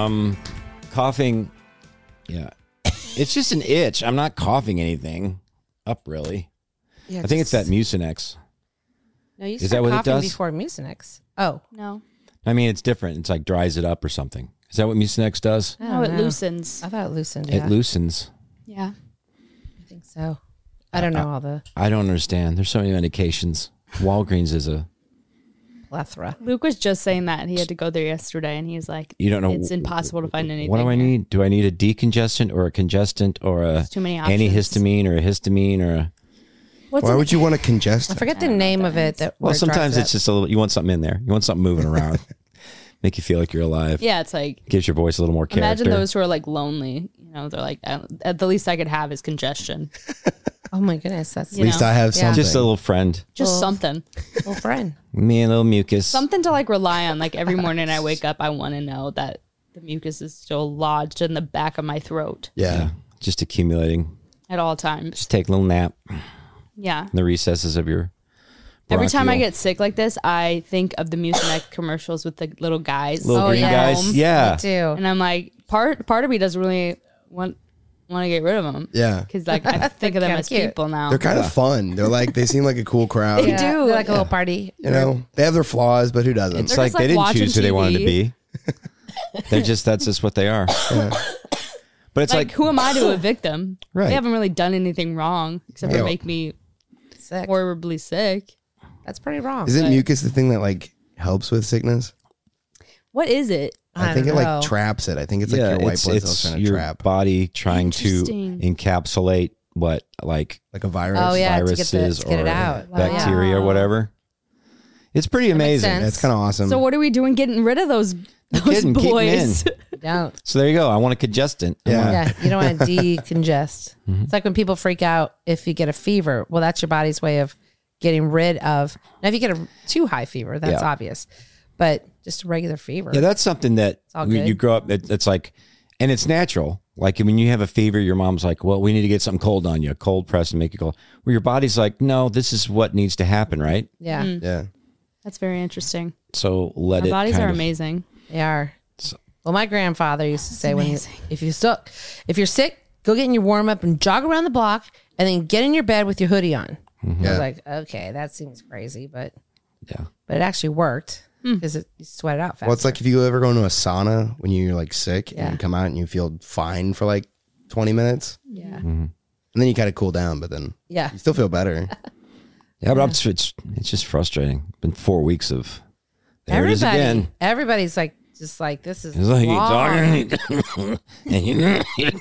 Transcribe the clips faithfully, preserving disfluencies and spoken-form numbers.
Um, coughing. Yeah. It's just an itch. I'm not coughing anything up, really. Yeah, I think it's that Mucinex. No, you Is start that what it coughing does? before Mucinex. Oh. No. I mean, it's different. It's like dries it up or something. Is that what Mucinex does? I No, don't it know. loosens. I thought it loosened. Yeah. It loosens. Yeah. I think so. I don't know all the I don't understand. There's so many medications. Walgreens is a... plethora. Luke was just saying that. He had to go there yesterday, and he was like, You don't know. it's impossible to find anything. What do I here. need? Do I need a decongestant or a congestant or a There's too many options. antihistamine or a histamine or a... What's Why in would you want to congest? I forget the name of it. That Well, where it sometimes dries it's up. just a little... You want something in there. You want something moving around. Make you feel like you're alive. Yeah, it's like, Gives your voice a little more character. imagine those who are like lonely. You know, they're like, uh, at the least I could have is congestion. Oh my goodness, that's At least know? I have Yeah. something. Just a little friend. Just Well- something. little friend. Me and a little mucus. Something to like rely on. Like every morning I wake up, I want to know that the mucus is still lodged in the back of my throat yeah. Yeah. Just accumulating. at all times. Just take a little nap in Yeah. the recesses of your Every time I bronchial. get sick like this, I think of the Mucinex commercials with the little guys. Little Oh, green yeah. guys. Yeah. Me too. And I'm like, part part of me doesn't really want want to get rid of them. Yeah. Because like I think of them kinda as cute. people now. They're kind of fun. They're like, they seem like a cool crowd. Yeah, do. they're like a little party. You know, they have their flaws, but who doesn't? It's They're like, just, they like, didn't watching choose who they wanted to T be. They're just, that's just what they are. But it's like, like, who am I to evict them? Right. They haven't really done anything wrong except Yeah. for make me Sick. horribly sick. That's pretty wrong. Isn't but- mucus the thing that like helps with sickness? What is it? I, I think it don't like know. traps it. I think it's like yeah, your white it's, blood it's cells trying to your trap body trying to Interesting. encapsulate what, like like a virus. Oh, yeah. to get the- viruses to get it or out. Wow. bacteria or Wow. whatever. It's pretty makes amazing. sense. That's kind of awesome. So what are we doing getting rid of those those kidding, keep 'em boys? in. Don't. So there you go. I want a congestant. I Yeah. want- Yeah, you don't want to decongest. It's like when people freak out if you get a fever. Well, that's your body's way of getting rid of. Now, if you get a too high fever, that's Yeah. obvious. But just a regular fever. Yeah, that's something that all when good. you grow up, it, it's like, and it's natural. Like when you have a fever, your mom's like, well, we need to get something cold on you, a cold press and make you cold. Where your body's like, no, this is what needs to happen, right? yeah, yeah. That's very interesting. So let Our it bodies kind are of- amazing. they are. Well, my grandfather used to say, when you, amazing. if you suck, if you're sick, go get in your warm up and jog around the block, and then get in your bed with your hoodie on. I was Yeah. like, okay, that seems crazy, but Yeah. but it actually worked because it you sweat it out fast. Well, it's like if you ever go into a sauna when you're like sick Yeah. and you come out and you feel fine for like twenty minutes, yeah, and then you kind of cool down, but then yeah. you still feel better. Yeah, but I'm just, it's, it's just frustrating. Been four weeks of, there it is Everybody, again. everybody's like, just like this is It's like you long. talking. and, you,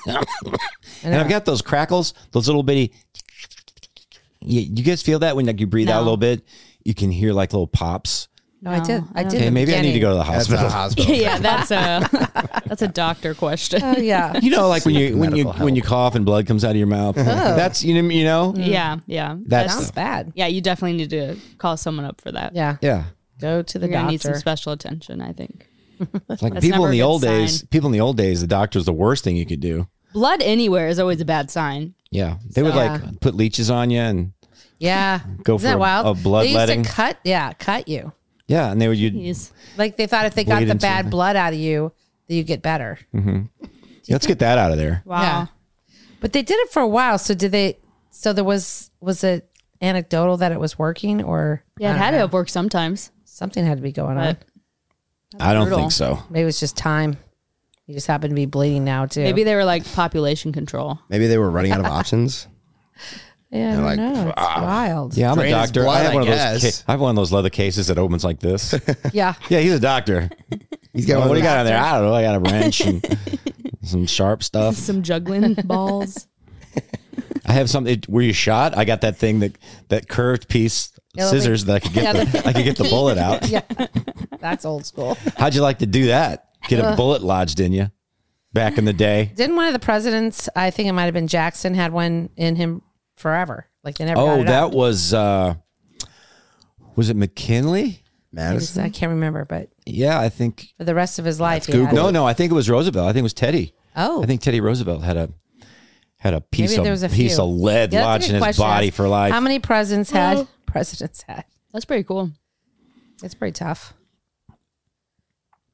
and I've got those crackles, those little bitty. You, you guys feel that when like you breathe out a No. little bit, you can hear like little pops. No, I did. I did. Okay, in the maybe I need to beginning. go to the That's a hospital. hospital. yeah, that's a that's a doctor question. Oh yeah. You know, like when you when you Medical when you cough and blood comes out of your mouth. That's you know you know. yeah, yeah. That's Sounds bad. yeah, you definitely need to call someone up for that. Yeah. yeah. Go to the You're gonna need some doctor. special attention, I think. Like That's people never in a the good old sign. days, people in the old days, the doctor's the worst thing you could do. Blood anywhere is always a bad sign. Yeah, they would Yeah. like put leeches on you and Yeah. Go Isn't that for a- wild? a They used bloodletting. to cut. Yeah, cut you. yeah, and they would you Jeez. Like they thought if they got Bleed the into bad the- blood out of you, that you get better. let's get that out of there. Wow. Yeah. But they did it for a while. So did they? So there was was it anecdotal that it was working, or Yeah, it I don't had to know. have worked sometimes. Something had to be going on. But I don't brutal. think so. Maybe it was just time. You just happen to be bleeding now too. maybe they were like population control. Maybe they were running out of options. Yeah, I don't like, know. It's wild. Yeah, I'm a Drain his doctor. blood, I have I one of those. guess. Ca- I have one of those leather cases that opens like this. Yeah. Yeah, he's a doctor. He's got Oh, one what do of you got those- in there? I don't know. I got a wrench and some sharp stuff. Some juggling balls. I have something. Were you shot? I got that thing that that curved piece Yeah, scissors that I could get. Yeah, the, I could get the bullet out. Yeah. That's old school. How'd you like to do that? Get a bullet lodged in you. Back in the day. Didn't one of the presidents, I think it might have been Jackson, had one in him forever? Like they never got Oh, it that out. was. uh Was it McKinley? Madison. I can't remember, but Yeah, I think. for the rest of his life, he Google had No, it. no, I think it was Roosevelt. I think it was Teddy. Oh. I think Teddy Roosevelt had a had a piece Maybe of there was a piece few. of lead Yeah, that's a lodged good in his question to body ask. for life. How many presidents had? Well- Presidents had. That's pretty cool. It's pretty tough.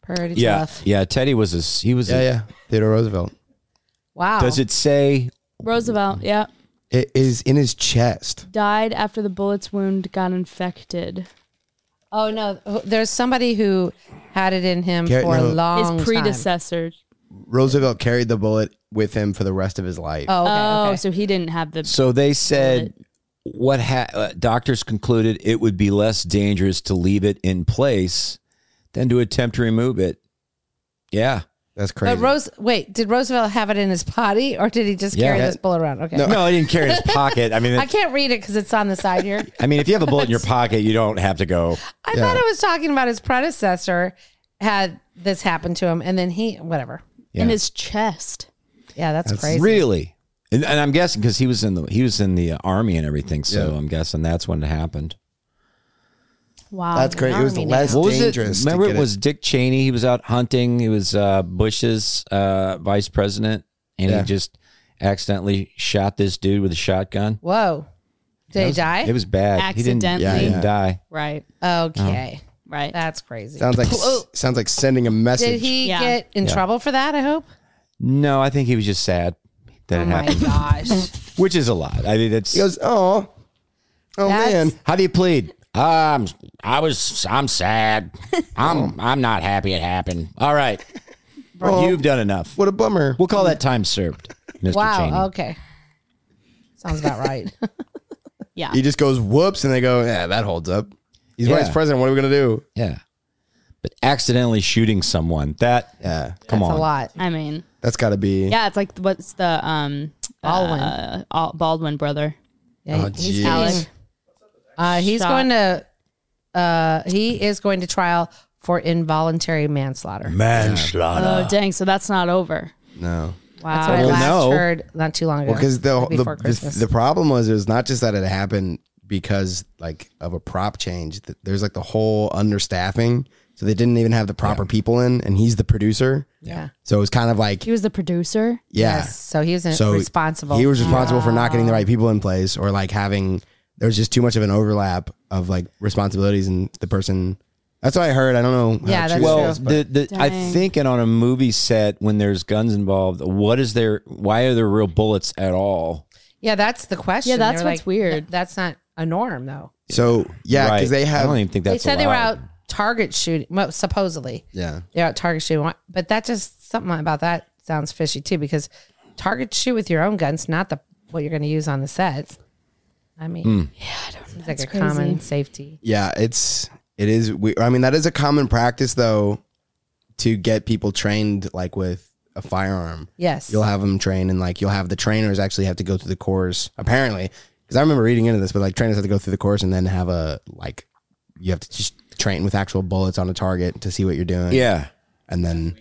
Pretty Yeah, tough. yeah. Teddy was a he was. Yeah, a, yeah. Theodore Roosevelt. Wow. Does it say? Roosevelt, yeah. It is in his chest. Died after the bullet's wound got infected. Oh no, there's somebody who had it in him Garrett, for a no. long His predecessor. Roosevelt carried the bullet with him for the rest of his life. time. Oh, okay, Oh, okay. so he didn't have the. So they said what ha- uh, doctors concluded it would be less dangerous to leave it in place than to attempt to remove it. Yeah. That's crazy. But Rose, wait, did Roosevelt have it in his body, or did he just carry Yeah. this bullet around? Okay, No, I didn't carry it in his pocket. I mean, I it, can't read it because it's on the side here. I mean, if you have a bullet in your pocket, you don't have to go. I Yeah. thought it was talking about his predecessor had this happen to him, and then he, whatever. Yeah. In his chest. Yeah, that's, That's crazy. Really, and, and I'm guessing because he was in the he was in the uh, army and everything. So Yeah. I'm guessing that's when it happened. Wow. That's great. It was Army less now. What was it? dangerous. to Remember, get it was Dick Cheney. He was out hunting. He was uh, Bush's uh, vice president, and Yeah. he just accidentally shot this dude with a shotgun. Whoa, did he die? It was bad. He didn't, Accidentally. he didn't Yeah, die. Right. okay, Right. that's crazy. Sounds like sounds like sending a message. Did he Yeah. get in Yeah. trouble for that? I hope. No, I think he was just sad that Oh it my happened, gosh. which is a lot. I mean, it's He goes, oh, oh That's- man. how do you plead? Um, I was. I'm sad. I'm. I'm not happy it happened. All right, you've done enough. What a bummer. We'll call that time served, Mister Cheney. Wow. Okay. Sounds about right. Yeah. He just goes whoops, and they go, yeah, that holds up. He's Yeah. vice president. What are we gonna do? Yeah, but accidentally shooting someone that. Yeah, Come That's on. a lot. I mean, that's got to be. yeah, it's like, what's the um Baldwin. uh, Al- Baldwin brother. Yeah, Oh, he's geez. getting- uh, he's Shot. going to. Uh, he is going to trial for involuntary manslaughter. Manslaughter. Oh, dang. So that's not over. No. Wow. That's what I Well, last no. heard not too long ago. Well, because the the, before the Christmas. the problem was it was not just that it happened because like of a prop change. Th- There's like the whole understaffing, so they didn't even have the proper people in, and he's the producer. yeah. So it was kind of like He was the producer. yeah. Yes. So he was So responsible. He was responsible for not getting the right people in place, or like having there was just too much of an overlap of like responsibilities, and the person. That's what I heard. I don't know. how Yeah, true that's it Well, is, but- the, the, I Dang. think, and on a movie set, when there's guns involved, what is there? Why are there real bullets at all? yeah, that's the question. Yeah, that's They were what's like, weird. "Th- That's not a norm, though. so yeah, because Right. they I have. don't even think They that's. said they were allowed. out target shooting. Well, supposedly, Yeah. they're out target shooting. But that just something about that sounds fishy too, because target shoot with your own guns, not the what you're going to use on the set. I mean, Hmm. yeah, I don't. Seems like That's a crazy. common safety. Yeah, it's it is. We, I mean, that is a common practice though, to get people trained like with a firearm. Yes. You'll have them train, and like you'll have the trainers actually have to go through the course. Apparently, because I remember reading into this, but like trainers have to go through the course and then have a like you have to just train with actual bullets on a target to see what you're doing. Yeah. and then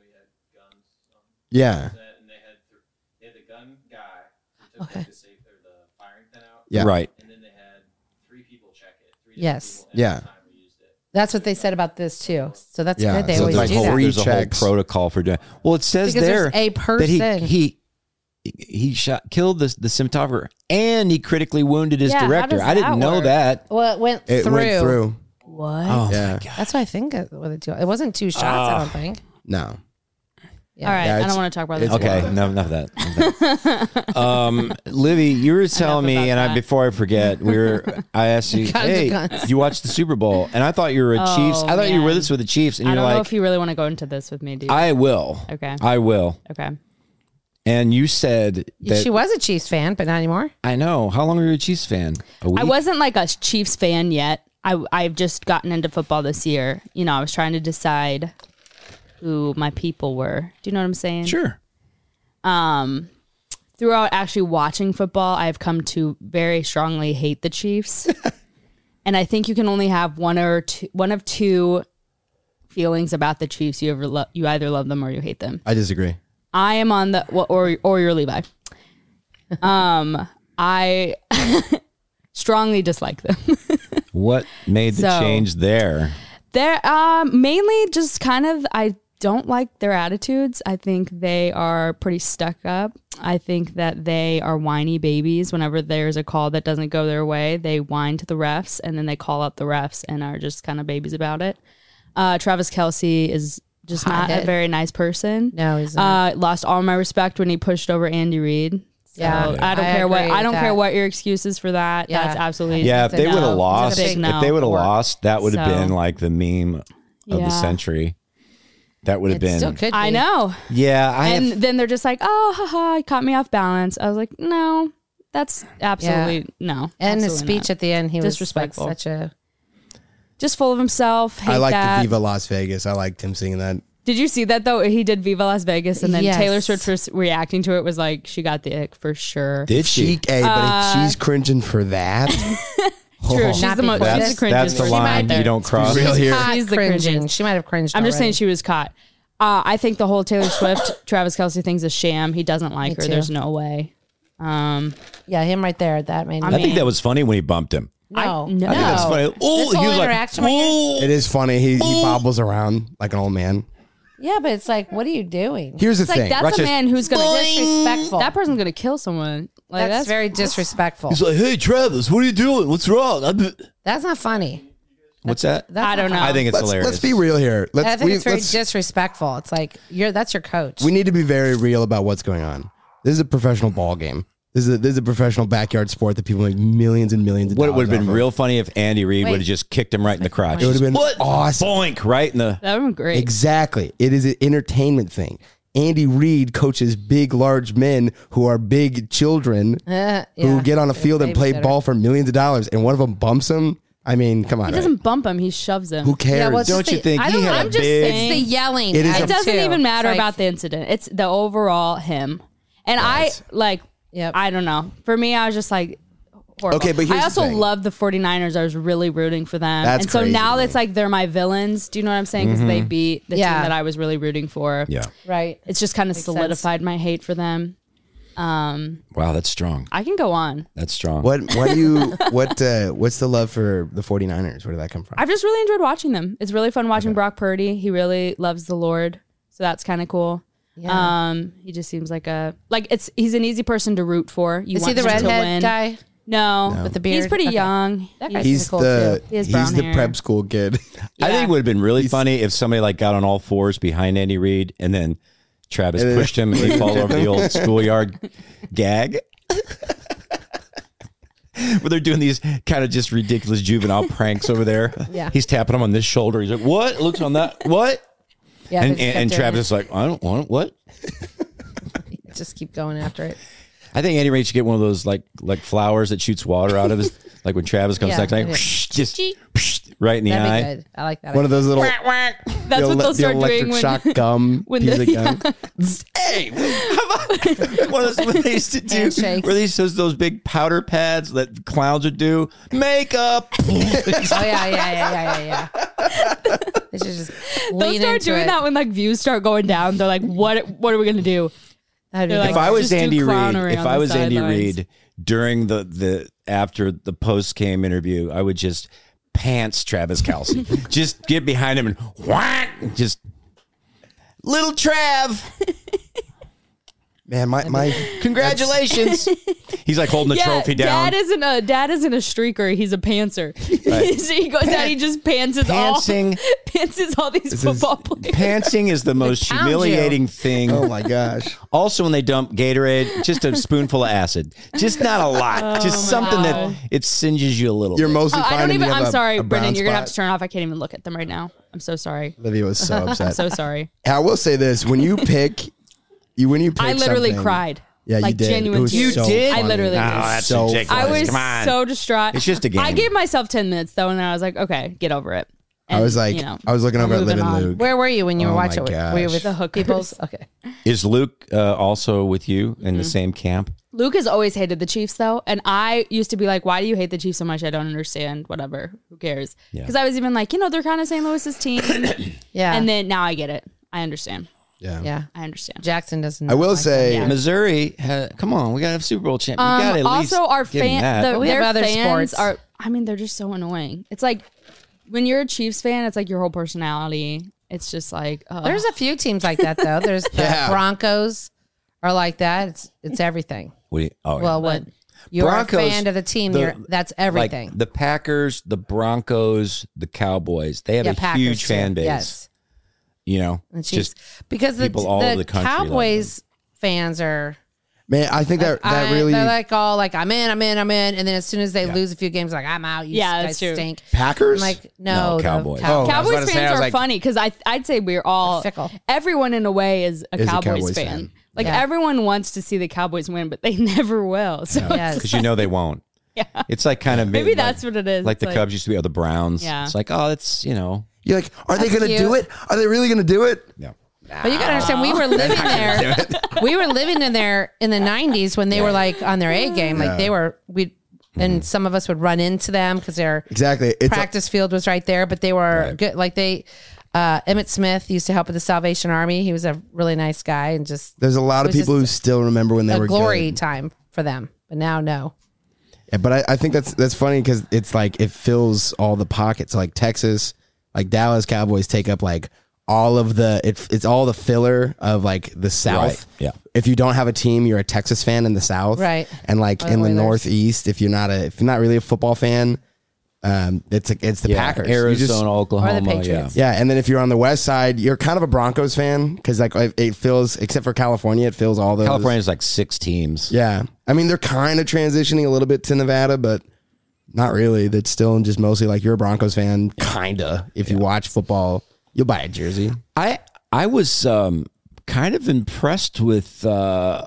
yeah, and they had th- they had the gun guy who took Okay. like the safe or the firing pin out, yeah, Right. and then they had three people check it. Three different Yes. people every Yeah. time we used it. That's what they said about this too. So that's Yeah, good. They so always it's like do whole that. re- There's a whole checks. protocol for doing. Well, it says Because there there's a that he person. he he shot killed the the cinematographer and he critically wounded his Yeah, how director. does I didn't that know work? that. Well, it went it through. went through. What? Oh Yeah, my god. That's what I think. It, was two. It wasn't two shots. I don't think. no, Yeah. All right. Yeah, I it's- don't want to talk about this. it's Okay, wild. no, enough of that. Enough of that. um, Livy, you were telling me, about and I that. before I forget, we were. I asked you, Guns, hey, guns. you watched the Super Bowl, and I thought you were a Oh, Chiefs. I thought you were with man. us with the Chiefs, and I you're don't know like, if you really want to go into this with me, dude. I will. Okay. I will. okay. And you said that She was a Chiefs fan, but not anymore. I know. How long were you a Chiefs fan? A week? I wasn't like a Chiefs fan yet. I I've just gotten into football this year. You know, I was trying to decide who my people were. Do you know what I'm saying? Sure. Um, throughout actually watching football, I've come to very strongly hate the Chiefs, and I think you can only have one or two, one of two feelings about the Chiefs. You ever lo- you either love them or you hate them. I disagree. I am on the well, or or you're Levi. Um, I strongly dislike them. What made the So- change there? They're um, mainly just kind of, I don't like their attitudes. I think they are pretty stuck up. I think that they are whiny babies. Whenever there's a call that doesn't go their way, they whine to the refs and then they call out the refs and are just kind of babies about it. Uh, Travis Kelce is just not a Hothead. very nice person. No, he's not. Uh, lost all my respect when he pushed over Andy Reid. So Yeah, I don't I care what agree I with don't care that. what your excuses for that. Yeah. That's absolutely Yeah, if It's a they would no. have lost, It's a big no. if they would have Work. lost, that would have So- been like the meme of Yeah. the century. That would have It been. still could be. I know. Yeah, I And have. then they're just like, oh, haha, he caught me off balance. I was like, no, that's absolutely no. And his absolutely speech not. at the end, he was Disrespectful. like such a. just full of himself. Hate I like that. the Viva Las Vegas. I liked him singing that. Did you see that though? He did Viva Las Vegas, and then Yes. Taylor Swift was reacting to it was like, she got the ick for sure. Did She, she? hey, but Uh, if she's cringing for that, True, she's Not the most. before She's this. the cringe. That's the She line might- you don't cross. real here. Caught She's the cringing. cringiest. She might have cringed. I'm just saying already. she was caught. Uh, I think the whole Taylor Swift, Travis Kelce thing's a sham. He doesn't like Me her. too. There's no way. Um, Yeah, him right there. That made me. I think that was funny when he bumped him. no, I- no. I think that's funny. Oh, This he whole was like, interaction right here. "Oh." it is funny. He, he bobbles around like an old man. Yeah, but it's like, what are you doing? Here's the it's like thing. that's Rush a is- man who's gonna disrespectful. That person's gonna kill someone. Like that's, that's, very disrespectful. He's like, "Hey, Travis, what are you doing? What's wrong?" I'm- That's not funny. What's that? That's I not don't funny. know. I think it's let's, hilarious. let's be real here. Let's, I think we, it's very let's- disrespectful. It's like you're that's your coach. we need to be very real about what's going on. This is a professional ball game. This is a, this is a professional backyard sport that people make millions and millions of What dollars would have been off of. real funny if Andy Reid Wait. would have just kicked him right in the crotch. It would have been what? awesome. Boink, right in the. that would be great. Exactly. It is an entertainment thing. Andy Reid coaches big, large men who are big children Uh, who yeah. get on a field and play Babysitter. ball for millions of dollars, and one of them bumps him. I mean, come on. He doesn't bump him. He shoves him. Who cares? Yeah, well, it's Don't just you the- think I he don't- had I'm a just big? saying- It's the yelling. It is at a- It doesn't too. even matter It's like- about the incident. It's the overall him. And Yes. I like Yep. I don't know. For me, I was just like horrible. Okay, but here's I the also thing. love the 49ers. I was really rooting for them. That's and so crazy now to me. it's like they're my villains. Do you know what I'm saying? Because they beat the Yeah. team that I was really rooting for. Yeah. right. It's just kind of Makes solidified my hate for them. Um, Wow, that's strong. I can go on. That's strong. What? What do you? What? Uh, what's the love for the 49ers? Where did that come from? I've just really enjoyed watching them. It's really fun watching Brock Purdy. He really loves the Lord. So that's kind of cool. Yeah. Um, he just seems like a like it's he's an easy person to root for. You Is he want the him to redhead win. guy No, with the He's beard? pretty Okay. young. That guy's He's cool the too. He has he's brown the hair. prep school kid. I think Yeah. it would have been really funny if somebody like got on all fours behind Andy Reid and then Travis And then- pushed him and he fall over the old schoolyard gag. Where they're doing these kind of just ridiculous juvenile pranks over there. Yeah. He's tapping him on this shoulder. He's like, "What?" Looks on that. What? Yeah, and they just and, kept and doing Travis it. is like, "I don't want it. What?" Just keep going after it. I think Andy Reid should get one of those like like flowers that shoots water out of his like when Travis comes Yeah, next night, maybe. just right in the That'd eye. be good. I like that. One of those little. That's the, what ele- they'll the start electric doing when shock gum when piece the- of gum. Hey, how about one of those what they used to do Handshakes. where they used those those big powder pads that clowns would do makeup. Oh yeah, yeah, yeah, yeah, yeah, yeah. They should just They'll lean start into doing it. that when like views start going down. They're like, "What? What are we gonna do?" That'd be They're good. If I was Just do Andy Reid, clownery if on I the was Andy sidelines. Reid during the the after the post game interview, I would just pants Travis Kelce, just get behind him and whack, just little Trav. Man, my my Congratulations. He's like holding the Yeah, trophy down. Dad isn't a dad isn't a streaker. He's a pantser. So he goes out. He just pantses Pantsing. all pantses all these football players. Pantsing is the most pound you. humiliating thing. oh my gosh. Also, when they dump Gatorade, just a spoonful of acid, just not a lot, just something that it singes you a little. You're bit. mostly Oh, fine. I don't if you even. have I'm a- sorry, a brown Brendan. You're gonna have to spot. turn off. I can't even look at them right now. I'm so sorry. Olivia was so upset. So sorry. I will say this: when you pick, you when you pick, I literally something- cried. Yeah, you like did. genuine It was tears. so You did? I funny. literally Oh, did. that's So ridiculous. I was Come on. so distraught. It's just a game. I gave myself ten minutes though, and then I was like, okay, get over it. I And, was like, you know, I was looking we're over at moving Liv and on. Luke. Where were you when you were Oh my watching? Were you gosh. with The hookers. people's? Okay. Is Luke uh, also with you in Mm-hmm. the same camp? Luke has always hated the Chiefs though, and I used to be like, "Why do you hate the Chiefs so much? I don't understand. Whatever, who cares?" Yeah. Because I was even like, you know, they're kind of Saint Louis's team, Yeah. and then now I get it. I understand. Yeah. yeah, I understand. Jackson doesn't. I will like say, Yeah. Missouri, ha- come on, we got to have Super Bowl champ. You Um, got to at least also, our give 'em fan, that. the, But we have their other fans sports. are. I mean, they're just so annoying. It's like when you're a Chiefs fan, it's like your whole personality. It's just like ugh. There's a few teams like that though. There's the Yeah. Broncos are like that. It's it's everything. What do you- oh, yeah. Well, when you're Broncos, a fan of the team, the- you're that's everything. Like the Packers, the Broncos, the Cowboys, they have yeah, a Packers huge too. fan base. Yes. You know, The Chiefs. just because the, people all over the the country love Cowboys fans are Man, I think that that I- really they're like all like I'm in, I'm in, I'm in, and then as soon as they lose a few games, like I'm out. You Yeah, guys that's true. stink. Packers. I'm like no, No, the Cowboys. Oh, I was Cowboys about to fans say, I was are like- funny because I I'd say we're all They're fickle. everyone in a way is a Is a Cowboys, Cowboys fan. fan. Like Yeah. everyone wants to see the Cowboys win, but they never will. So Yes. because you know they won't. Yeah. It's like kind of maybe like, that's what it is. Like It's the like- Cubs used to be, or the Browns. Yeah. It's like, oh, it's you know, You're like, are they That's going to do cute. it? Are they really going to do it? yeah. But you gotta understand, we were living there. We were living in there in the nineties when they were like on their A game. Like Yeah. they were, we and some of us would run into them because their Exactly. It's practice field was right there. But they were Right. good. Like they, uh, Emmett Smith used to help with the Salvation Army. He was a really nice guy and just there's a lot it of was people who just still remember when they a were glory good. time for them. But now, no. Yeah, but I, I think that's that's funny because it's like it fills all the pockets. Like Texas, like Dallas Cowboys take up like all of the it, it's all the filler of like the South. Right, yeah. If you don't have a team, you're a Texas fan in the South. Right. And like Or the in the Oilers. Northeast, if you're not a if you're not really a football fan, um, it's it's the Yeah, Packers. You Arizona, just- Oklahoma, Or the Patriots. yeah, and then if you're on the West Side, you're kind of a Broncos fan because like it it fills, except for California, it fills all those. California's like six teams. Yeah, I mean they're kind of transitioning a little bit to Nevada, but not really. That's still just mostly like you're a Broncos fan, kinda. If you watch football, you'll buy a jersey. I I was um, kind of impressed with uh,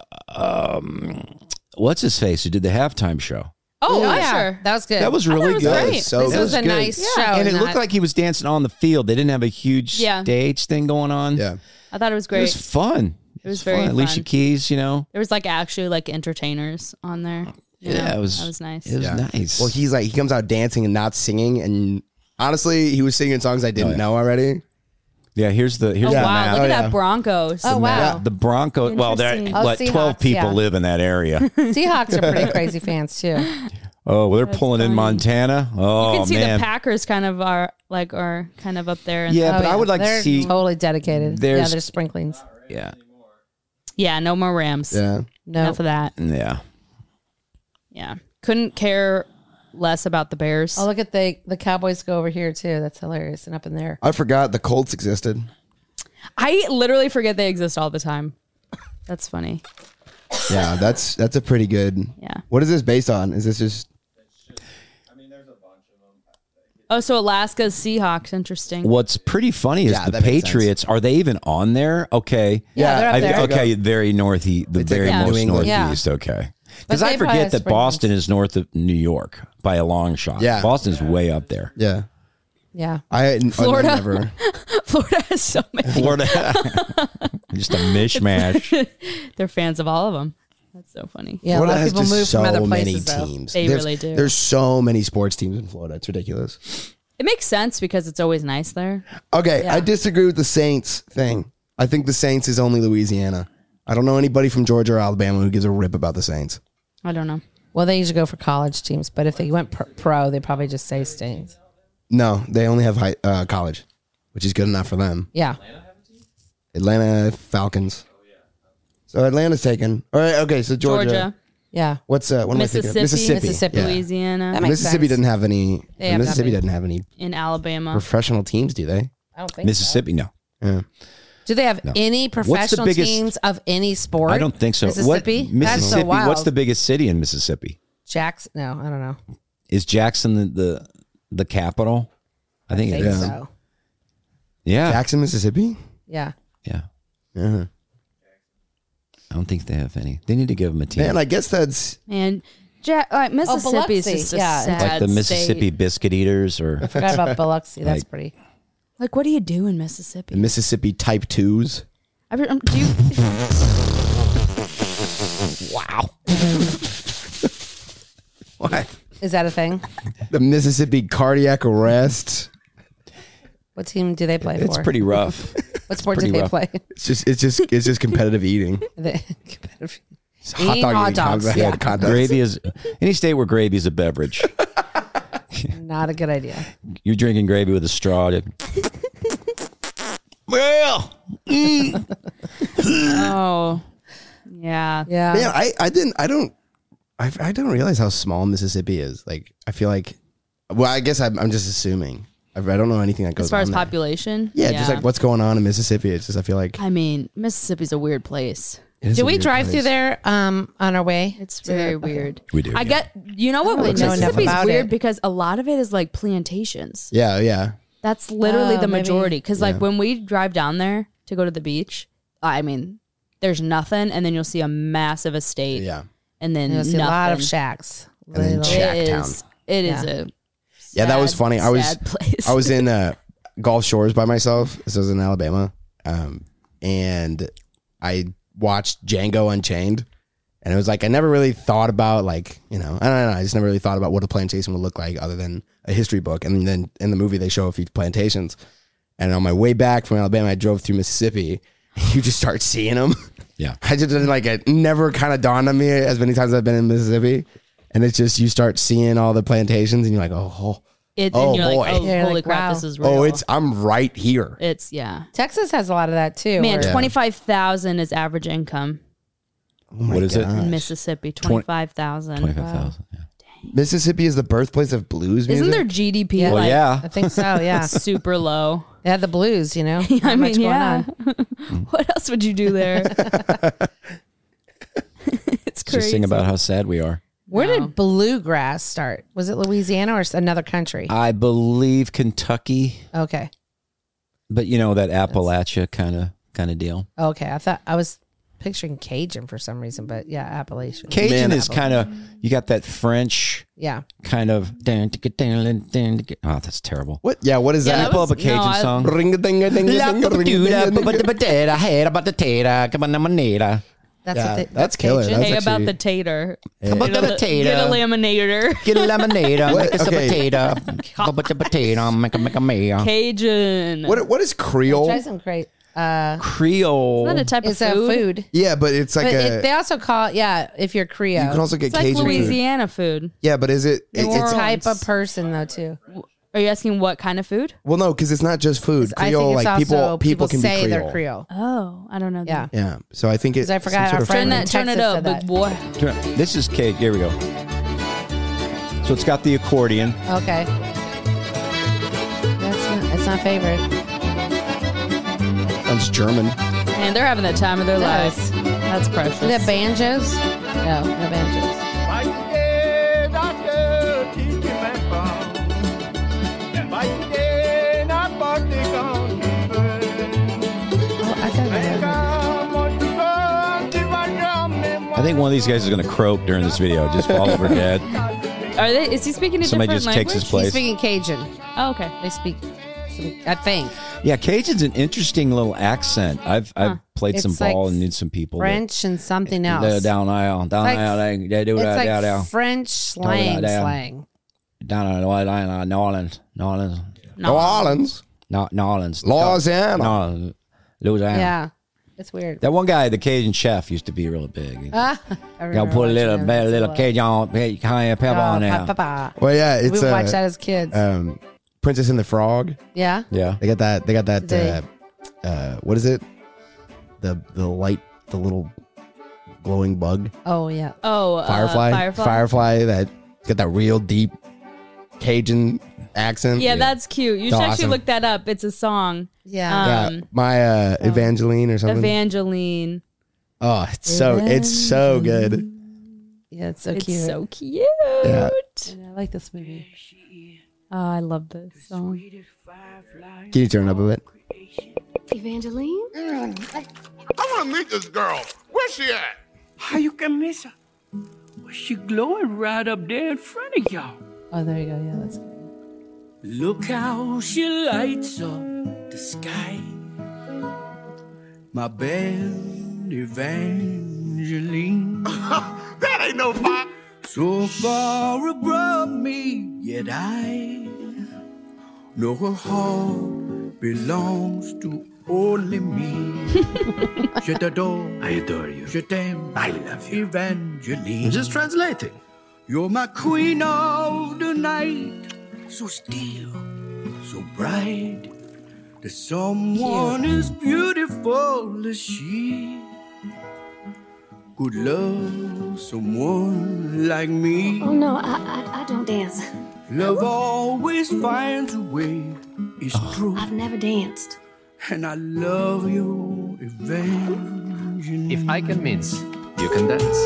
um, what's his face who did the halftime show. Oh, yeah, sure. that was good. That was thought really it was good. great. So this good. was a good. nice show, And it not- looked like he was dancing on the field. They didn't have a huge Yeah. stage thing going on. Yeah, I thought it was It great. was fun. It was very fun. Alicia fun. Keys, you know. there was like actually like entertainers on there. you Yeah, know? it was. That was nice. It was yeah. nice. Well, he's like he comes out dancing and not singing, and honestly, he was singing songs I didn't Oh, yeah. know already. yeah. Here's the here's Oh the wow! map. Look Oh, at yeah. that Broncos. Oh wow. The Broncos. Well, there Interesting. Oh, what twelve Seahawks, people yeah. live in that area. Seahawks are pretty crazy fans too. Oh, well, they're pulling in funny. Montana. Oh You can see man. the Packers kind of are like are kind of up there. And Yeah, Oh, but I would like They're to see. totally dedicated. Yeah, There's- there's sprinklings. Yeah, yeah, no more Rams. Yeah, No, Enough of that. yeah. Yeah, couldn't care less about the Bears. oh look at the the Cowboys go over here too. That's hilarious. And up in there, I forgot the Colts existed. I literally forget they exist all the time. That's funny. Yeah, that's that's a pretty good. Yeah. What is this based on? Is this just Oh, so Alaska's Seahawks. Interesting. What's pretty funny is Yeah, the that makes Patriots. Are they even on there? Okay. Yeah, they're up I- there. okay, very northeast, the take very Yeah. most New England. northeast. Okay, But because they I probably forget have that sprinklings. Boston is north of New York by a long shot. Yeah. Boston's way up there. yeah? yeah. I Florida. I never. Florida has so many. Florida, just a mishmash. They're fans of all of them. That's so funny. Yeah, Florida a lot of has people just move so from other many places though. teams. They There's- really do. There's so many sports teams in Florida. It's ridiculous. It makes sense because it's always nice there. Okay, Yeah. I disagree with the Saints thing. I think the Saints is only Louisiana. I don't know anybody from Georgia or Alabama who gives a rip about the Saints. I don't know. Well, they usually go for college teams, but if they went pr- pro, they probably just say Stains. No, they only have high, uh, college, which is good enough for them. Yeah. Atlanta Falcons. So Atlanta's taken. All right, okay, so Georgia. Georgia, Yeah. What's uh, what am I thinking of? Mississippi, Mississippi. Mississippi. Yeah. Louisiana, That makes Mississippi sense. doesn't have any. They have Mississippi nothing. doesn't have any in Alabama. professional teams, do they? I don't think Mississippi, no. Yeah. so. Do they have any professional biggest- teams of any sport? I don't think so. Mississippi? What, That's Mississippi. so wild. What's the biggest city in Mississippi? Jackson? No, I don't know. Is Jackson the the, the capital? I think I it think is. so. Yeah, Jackson, Mississippi? Yeah. yeah. Yeah. I don't think they have any. They need to give them a team. Man, I guess that's And ja- like Mississippi is Biloxi, just a yeah. sad like the Mississippi state. biscuit eaters, or I forgot about Biloxi. That's Like- pretty. Like, what do you do in Mississippi? the Mississippi type twos. I mean, um, do you, wow. What? Is that a thing? The Mississippi cardiac arrest. What team do they play It's for? pretty rough. What sport do pretty they rough. play? It's just it's just it's just competitive eating. They- It's Eating hot eating dogs, con- yeah. hot dogs. Gravy is any state where gravy is a beverage. Not a good idea. You're drinking gravy with a straw. to- well, oh, yeah. Yeah. Man, I, I didn't I don't I, I don't realize how small Mississippi is. Like I feel like well I guess I'm, I'm just assuming. I, I don't know anything that goes As far on as there. population, Yeah, just like what's going on in Mississippi. It's just I feel like I mean, Mississippi's a weird place. it is Did a we weird drive place. through there um, on our way? It's to the- very okay. weird. We do, I yeah. get. You know what? I don't really know enough Mississippi's about weird it. because a lot of it is like plantations. Yeah, yeah. That's literally Oh, the maybe. majority. Because like Yeah. when we drive down there to go to the beach, I mean, there's nothing, and then you'll see a massive estate, Yeah. and then You'll see a lot of nothing. shacks. And then Little- shack It town. is. It is Yeah. a. Yeah, that was sad, funny. I was sad place. I was in uh, Gulf Shores by myself. This was in Alabama, um, and I watched Django Unchained, and it was like I never really thought about like you know I don't know. I just never really thought about what a plantation would look like other than a history book. And then in the movie they show a few plantations, and on my way back from Alabama, I drove through Mississippi. You just start seeing them. Yeah. I just didn't like it. Never kind of dawned on me as many times as I've been in Mississippi, and it's just you start seeing all the plantations, and you're like, oh. It, Oh, and you're boy. like, oh, You're holy like, crap, wow. this is real. Oh, it's I'm right here. it's yeah. Texas has a lot of that too. Man, where- twenty five thousand is average income Oh my What is it? gosh. in Mississippi. Twenty five thousand. twenty-five thousand. Yeah. Mississippi is the birthplace of blues music. Isn't their G D P Yeah. Well, like yeah. I think so. Yeah, super low? they had the blues. You know, I Not much mean, going yeah. on. What else would you do there? It's crazy. Just sing about how sad we are. Where No. did bluegrass start? Was it Louisiana or s- another country? I believe Kentucky, Okay, but you know that Appalachia kind of kind of deal. okay. I thought I was picturing Cajun for some reason, but yeah, Appalachian. Cajun Man, is kind of you got that French Yeah, kind of. Oh, that's terrible. What? Yeah, what is Yeah, that? that Pull up a was- Cajun no, I- song. that's Yeah, what they, that's killer. Cajun. That's Hey, about actually- the tater. About Get a, the li- tater. get a laminator. Get a lemonade, What? make us Okay. a potato. Put the potato, make a make a mayo. Cajun. What? What is Creole? Try some great. Uh, Creole. Isn't that a type it's of a food? food, Yeah, but it's like but a. it, they also call it, yeah. If you're Creole, you can also get It's like Cajun food. Louisiana food. Yeah, but is it? it- it's it's a Orleans. type of person though too. Are you asking what kind of food? well, no, because it's not just food. I Creole, think it's like also people, people can say be Creole. they're Creole. Oh, I don't know. Yeah, Yeah, so I think it's. 'Cause I forgot some our sort of friend Turn in that, turn it Texas up, said big that. boy. Turn it- This is cake. Here we go. So it's got the accordion. okay. That's not, it's not favorite. Sounds German. Man, they're having the time of their Does. lives. That's precious. Is it banjos? No, no banjos. Oh, I thought I I think one of these guys is going to croak during this video. Just fall over dead. Are they? Is he speaking a Somebody different just takes language? his place. He's speaking Cajun. Oh, okay. They speak, some, I think, Yeah, Cajun's an interesting little accent. I've I've played some It's like ball and knew some people. that- French and something They're else. down aisle, down like- aisle. They, they do It's that like down down French slang, down. slang. down in New Orleans, New Orleans, New Orleans, New Orleans. no, New Orleans, Louisiana. no, Louisiana. Yeah, it's weird. That one guy, the Cajun chef, used to be real big. Ah, I Gotta remember put a watching little him. bit, a little That's Cajun, hey, cayenne pepper what- on Oh, there. pa- pa- pa. Well, yeah, We it's would uh, watch that as kids. um, Princess and the Frog. yeah. Yeah, They got that. They got that. They- Uh, uh, what is it? The the light, the little glowing bug, Oh yeah. Oh, uh, firefly, Firefly. firefly. That got that real deep Cajun accent. Yeah, that's cute. You It's should awesome. actually look that up. It's a song. Yeah. Yeah, um, my uh, Evangeline or something. Evangeline. oh, it's so it's so good. yeah, it's so It's cute. so cute. Yeah. I like this movie. Oh, I love this song. Can you turn it up a bit? Evangeline? I want to meet this girl. Where's she at? How you can miss her? Well, she glowing right up there in front of y'all. Oh, there you go. Yeah, that's good. Look how she lights up the sky. My belle Evangeline. That ain't no pop. So far above me, yet I know her heart belongs to only me. Je t'adore. I adore you. Je t'aime. I love you. Evangeline. Just translating. You're my queen of the night. So still, so bright. There's someone as beautiful as she could love someone like me. Oh no, I I, I don't dance. Love always finds a way. It's true. I've never danced. And I love you, Evangeline. If I convince, you can dance.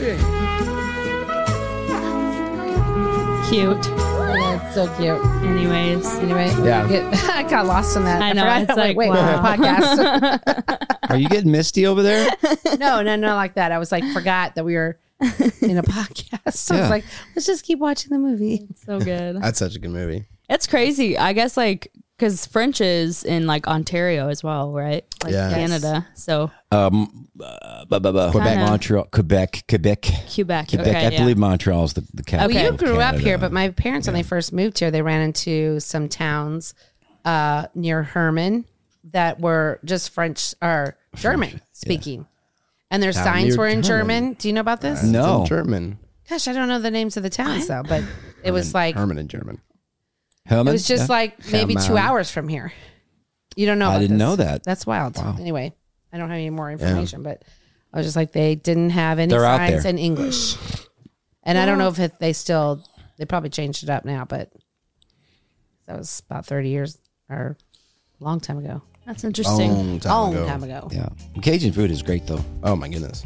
Cute. That's so cute. Anyways. Anyway, Yeah. we get- I got lost in that. I know, forgot- it's wait, like, wait, wow. podcast. Are you getting misty over there? no, no, no, like that. I was like, forgot that we were in a podcast. So I Yeah. was like, let's just keep watching the movie. So good. That's such a good movie. It's crazy. I guess like because French is in like Ontario as well, right? Like Yeah. Canada. So Um, uh, bu- bu- bu- Quebec. Montreal, Quebec, Quebec, Quebec. Quebec. Okay, I yeah. believe Montreal is the, the capital. Well, you of grew up Canada. here, but my parents, when they first moved here, they ran into some towns uh, near Herman that were just French or German speaking. And their Town signs near were in Herman. German. Do you know about this? No. It's in German. Gosh, I don't know the names of the towns though, but it was like Herman in German. Herman? it was just Yeah. like maybe two Herman. hours from here. You don't know. I about didn't this. know that. That's wild. Anyway, I don't have any more information, but I was just like they didn't have any They're out signs there. in English, and I don't know if it, they still they probably changed it up now, but that was about thirty years or a long time ago. That's interesting. Long time long ago. time ago. Yeah. Cajun food is great though. Oh my goodness.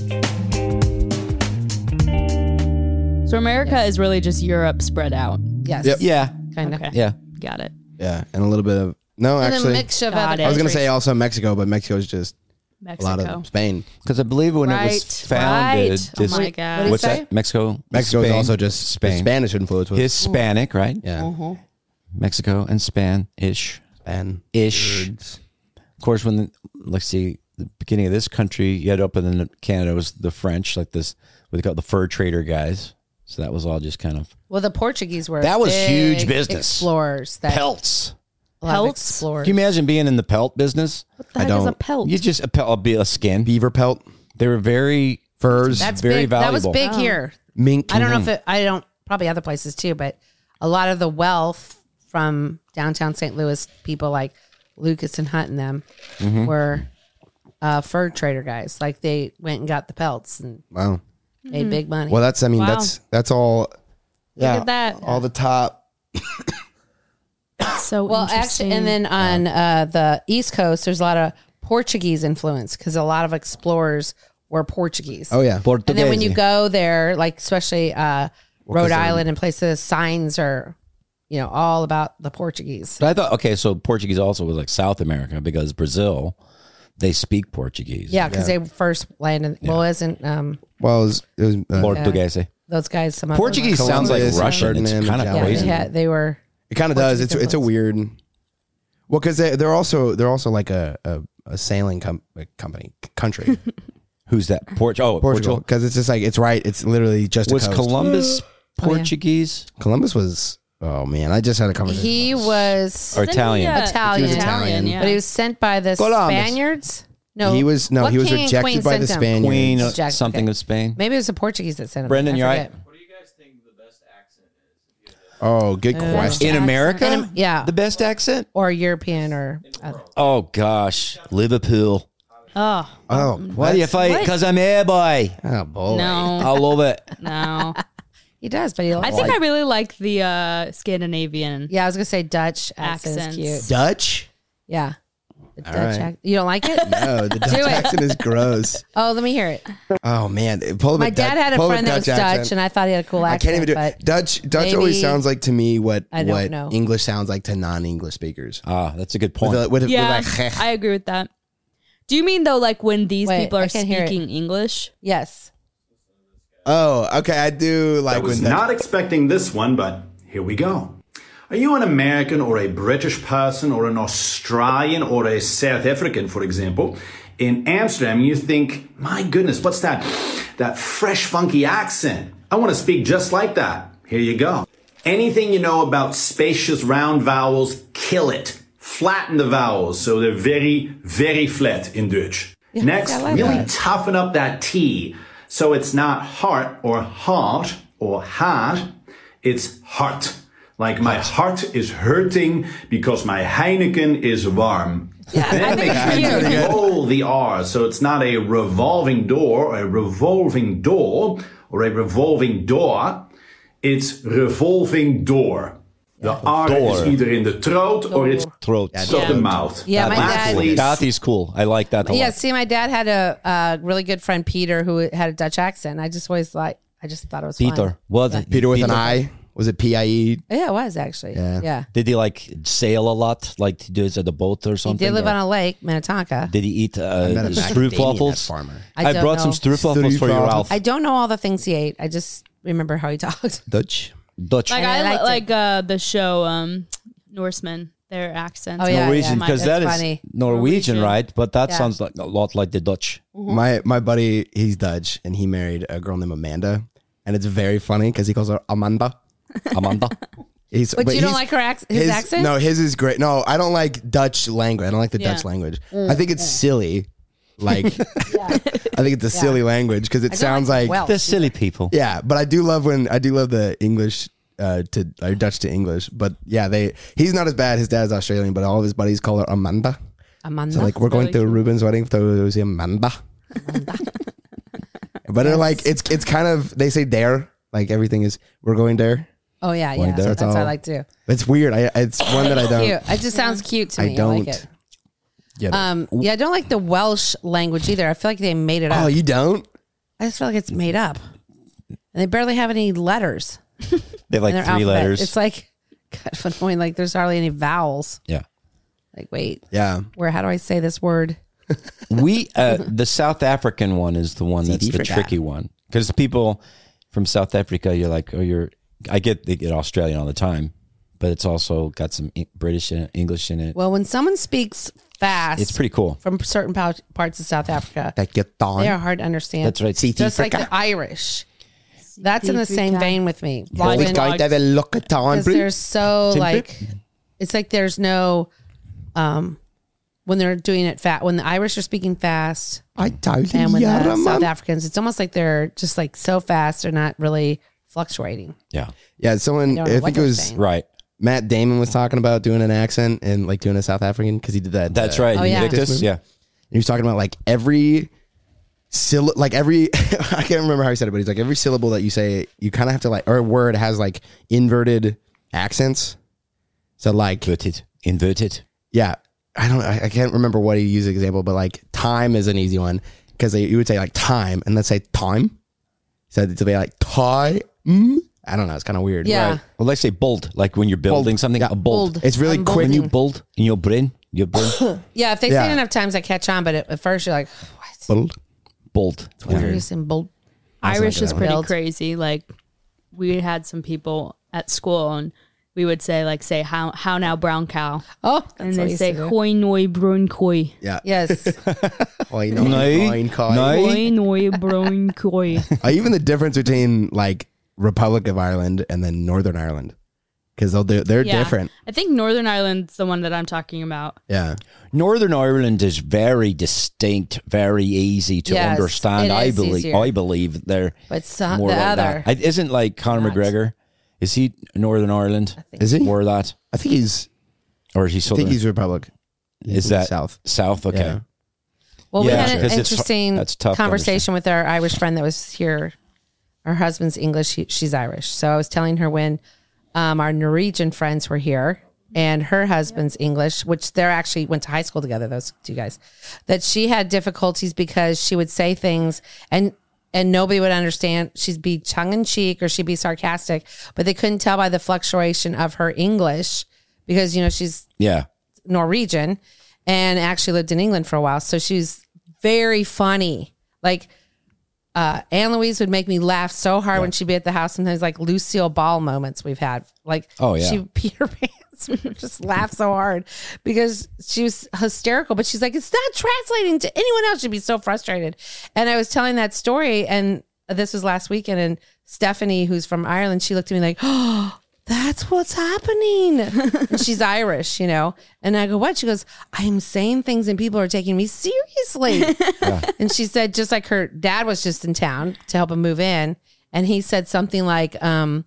So America is really just Europe spread out. Yes. Yep. Yeah. Kind of. Okay. Yeah. Got it. Yeah, and a little bit of no, And actually. a mix of Got other it. I was gonna countries. say also Mexico, but Mexico is just Mexico. a lot of Spain. Because I believe when it Right, was founded, right. Oh this- my God. What did what's you say? that? Mexico. Mexico Spain, is also just Spain. Spanish influence with Hispanic, right? yeah, Uh-huh. Mexico and Spanish Span ish. words. Of course, when the, let's see, the beginning of this country, you had up in Canada was the French, like this, what they call the fur trader guys. So that was all just kind of Well, the Portuguese were That was big huge business. explorers. That pelts. a lot of Pelts? explorers. Can you imagine being in the pelt business? What the I heck is a don't- pelt? You just a pelt, be a skin. Beaver pelt, They were very furs, That's very big. That was valuable. big here. mink. I don't know if it, I don't, probably other places too, but a lot of the wealth from downtown Saint Louis, people like Lucas and Hunt and them Mm-hmm. were uh, fur trader guys. Like they went and got the pelts and Wow. made big money. Well, that's I mean Wow. that's that's all. Yeah, at that. all the top. so well, interesting. actually, and then on uh, the East Coast, there's a lot of Portuguese influence because a lot of explorers were Portuguese. Oh yeah, And then when you go there, like especially uh, Rhode 'cause they're- Island and places, signs are, you know, all about the Portuguese. But I thought, okay, so Portuguese also was like South America because Brazil, they speak Portuguese. Yeah, because they first landed. Well, isn't um, well, it was, it was uh, Portuguese. those guys some of them Portuguese were- sounds like Columbus, Russian. It's Ferdinand kind of Magellan. Yeah, crazy. they, had, they were. It kind of does. It's Portuguese it's a weird. Well, because they, they're also they're also like a a, a sailing com- a company country, Who's that? Port- oh, Portugal. Portugal. Because it's just like it's right. It's literally just Was a coast. Columbus Oh, yeah. Portuguese Columbus was. Oh man, I just had a conversation. He was or Italian? Yeah, Italian. he was Italian. yeah. but he was sent by the Columbus. Spaniards. No, He was no. what He was king and rejected queen by the sent him? Spaniards. Queen of Jack- something okay. of Spain. Maybe it was the Portuguese that sent him. Brendan, I you're forget. right. What do you guys think the best accent is? Oh, good question. In America, In- yeah, the best accent. or European or uh, Oh gosh, Liverpool. oh Oh, Why do you fight? What? Because I'm here, boy. oh boy. no, I love it. no. he does, but he. I think I really like the uh, Scandinavian. Yeah, I was gonna say Dutch accent Accents. is cute. Dutch? Yeah, the Dutch. right. Ac- you don't like it? No, the Dutch it. accent is gross. Oh, let me hear it. Oh man, pull up My a dad Dutch- had a pull up friend that was Dutch, accent. and I thought he had a cool I accent. can't even do but it. Dutch. Dutch always maybe- sounds like to me what I don't what know. English sounds like to non-English speakers. Ah, that's a good With, point. a, with, a- Yeah, with like, I agree with that. Do you mean though, like when these Wait, people I are can't hear it. speaking English? Yes. oh, okay, I do like I was when Dutch- not expecting this one, but here we go. Are you an American or a British person or an Australian or a South African, for example? In Amsterdam, you think, my goodness, what's that? That fresh, funky accent. I want to speak just like that. Here you go. Anything you know about spacious round vowels, kill it. Flatten the vowels so they're very, very flat in Dutch. Next, I like really that. toughen up that T so it's not heart or heart or hard. It's heart. Like my heart is hurting because my Heineken is warm. Yeah, I Then think make it's sure cute. you roll the R so it's not a revolving door or a revolving door or a revolving door. it's revolving door. The R Door. is either in the throat or it's Throat. of the mouth. Yeah, my dad- Lastly, Kathy's cool. I like that a Yeah, lot. see, my dad had a, a really good friend, Peter, who had a Dutch accent. I just always like, I just thought it was Peter. fun. What? Yeah. Peter with an I. Was it P I E? Yeah, it was actually. Yeah. Yeah. Did he like sail a lot? Like to do it at the boat or He something? did live or- on a lake, Minnetonka. Did he eat uh, met him back in stroopwafels? Damien, that farmer. I I, don't brought some know. stroopwafels for you, Stroopwafels. Ralph. I don't know all the things he ate. I just remember how he talked. Dutch. Dutch. Like And I I, liked it. like uh, the show um, Norseman, their accents. Oh, yeah. Norwegian, because That's that is funny. Norwegian, Norwegian. right? But that Yeah. sounds like a lot like the Dutch. My my buddy, he's Dutch, and he married a girl named Amanda, and it's very funny because he calls her Amanda. Amanda. But, He's, you don't he's- like her ac- his, accent? No, his is great. No, I don't like Dutch language. I don't like the Yeah. Dutch language. I think it's silly. Like, I think it's a silly language because it I don't sounds like, Welsh. They're silly people. yeah. But I do love when I do love the English uh, to or Dutch to English. But yeah, they he's not as bad. His dad's Australian, but all of his buddies call her Amanda. Amanda. So like we're going really to cute. Ruben's wedding to see Amanda. But they're like it's it's kind of they say there like everything is we're going there. oh, yeah, yeah. Like, That's, that's what I all. like too. It's weird. I it's one that I don't. Cute. It just sounds cute to I me. I, like don't it. get it. Um, yeah, I don't like the Welsh language either. I feel like they made it up. Oh, you don't? I just feel like it's made up. And they barely have any letters They have like in their three alphabet. letters. It's like kind of annoying. Like there's hardly any vowels. yeah. Like, wait, Yeah. where, how do I say this word? We uh, the South African one is the one that's C D the for tricky one because people from South Africa, you're like, oh, you're. I get they get Australian all the time, but it's also got some E- British in it, English in it. Well, when someone speaks fast, It's pretty cool. from certain pou- parts of South Africa, Take your time. they are hard to understand. That's right. C T Just like Africa. the Irish. That's in the same Africa. vein with me. Like- When- We got to have a look at time, because they're so Tim like, it's like there's no, um, when they're doing it fast. When the Irish are speaking fast, I totally and when yeah, the South man. Africans, it's almost like they're just like so fast. They're not really fluctuating. Yeah. Yeah, someone I I, don't know what think it they're was saying. Right. Matt Damon was talking about doing an accent and like doing a South African because he did that. That's uh, right. Oh, yeah. Invictus. Yeah. He was talking about like every syllable, like every I can't remember how he said it, but he's like every syllable that you say, you kind of have to like, or a word has like inverted accents. So like, Inverted. Inverted. yeah, I don't, I, I can't remember what he used as an example, but like time is an easy one because you would say like time and let's say time. So it's be like time. I don't know. It's kind of weird. Yeah. Right. Well, let's say bold, like when you're building Bold. something. Yeah. A bold. Bold. It's really I'm quick. When you bolding. bold in your brain, your brain. Yeah, if they Yeah. say it enough times, I catch on. But at, at first, you're like, what? Bold. bold. What are you saying? Bold. Irish like is that pretty one. crazy. Like we had some people at school and we would say like say how how now brown cow. Oh, that's And what I they used say to do. hoi noi brun koi. Yeah. Yes. Oi, no, No. fine, Kai. No. Hoi noi brun koi. Uh, even the difference between like Republic of Ireland and then Northern Ireland, because they're they're Yeah. different. I think Northern Ireland's the one that I'm talking about. Yeah, Northern Ireland is very distinct, very easy to Yes, understand. it I is believe. easier. I believe they're But some, more the like other. that. I, isn't like Conor Not. McGregor? Is he Northern Ireland? is he? Or that? I think he's. Or is he I Southern? think he's Republic. is that South? South? Okay. Yeah. Well, we Yeah, had an 'cause it's- interesting that's tough to conversation with our Irish friend that was here. Her husband's English. She, she's Irish. So I was telling her when um, our Norwegian friends were here and her husband's English, which they're actually went to high school together, those two guys, that she had difficulties because she would say things and and nobody would understand. She'd be tongue in cheek or she'd be sarcastic, but they couldn't tell by the fluctuation of her English because, you know, she's Yeah. Norwegian and actually lived in England for a while. So she's very funny. Like uh, Anne Louise would make me laugh so hard when she'd be at the house. Sometimes like Lucille Ball moments we've had. Like Oh, yeah. she peed her pants. We would just laugh so hard because she was hysterical. But she's like, it's not translating to anyone else. She'd be so frustrated. And I was telling that story, and this was last weekend. And Stephanie, who's from Ireland, she looked at me like, oh, that's what's happening. And she's Irish, you know. And I go, what? She goes, I'm saying things and people are taking me seriously. And she said, just like her dad was just in town to help him move in. And he said something like, um,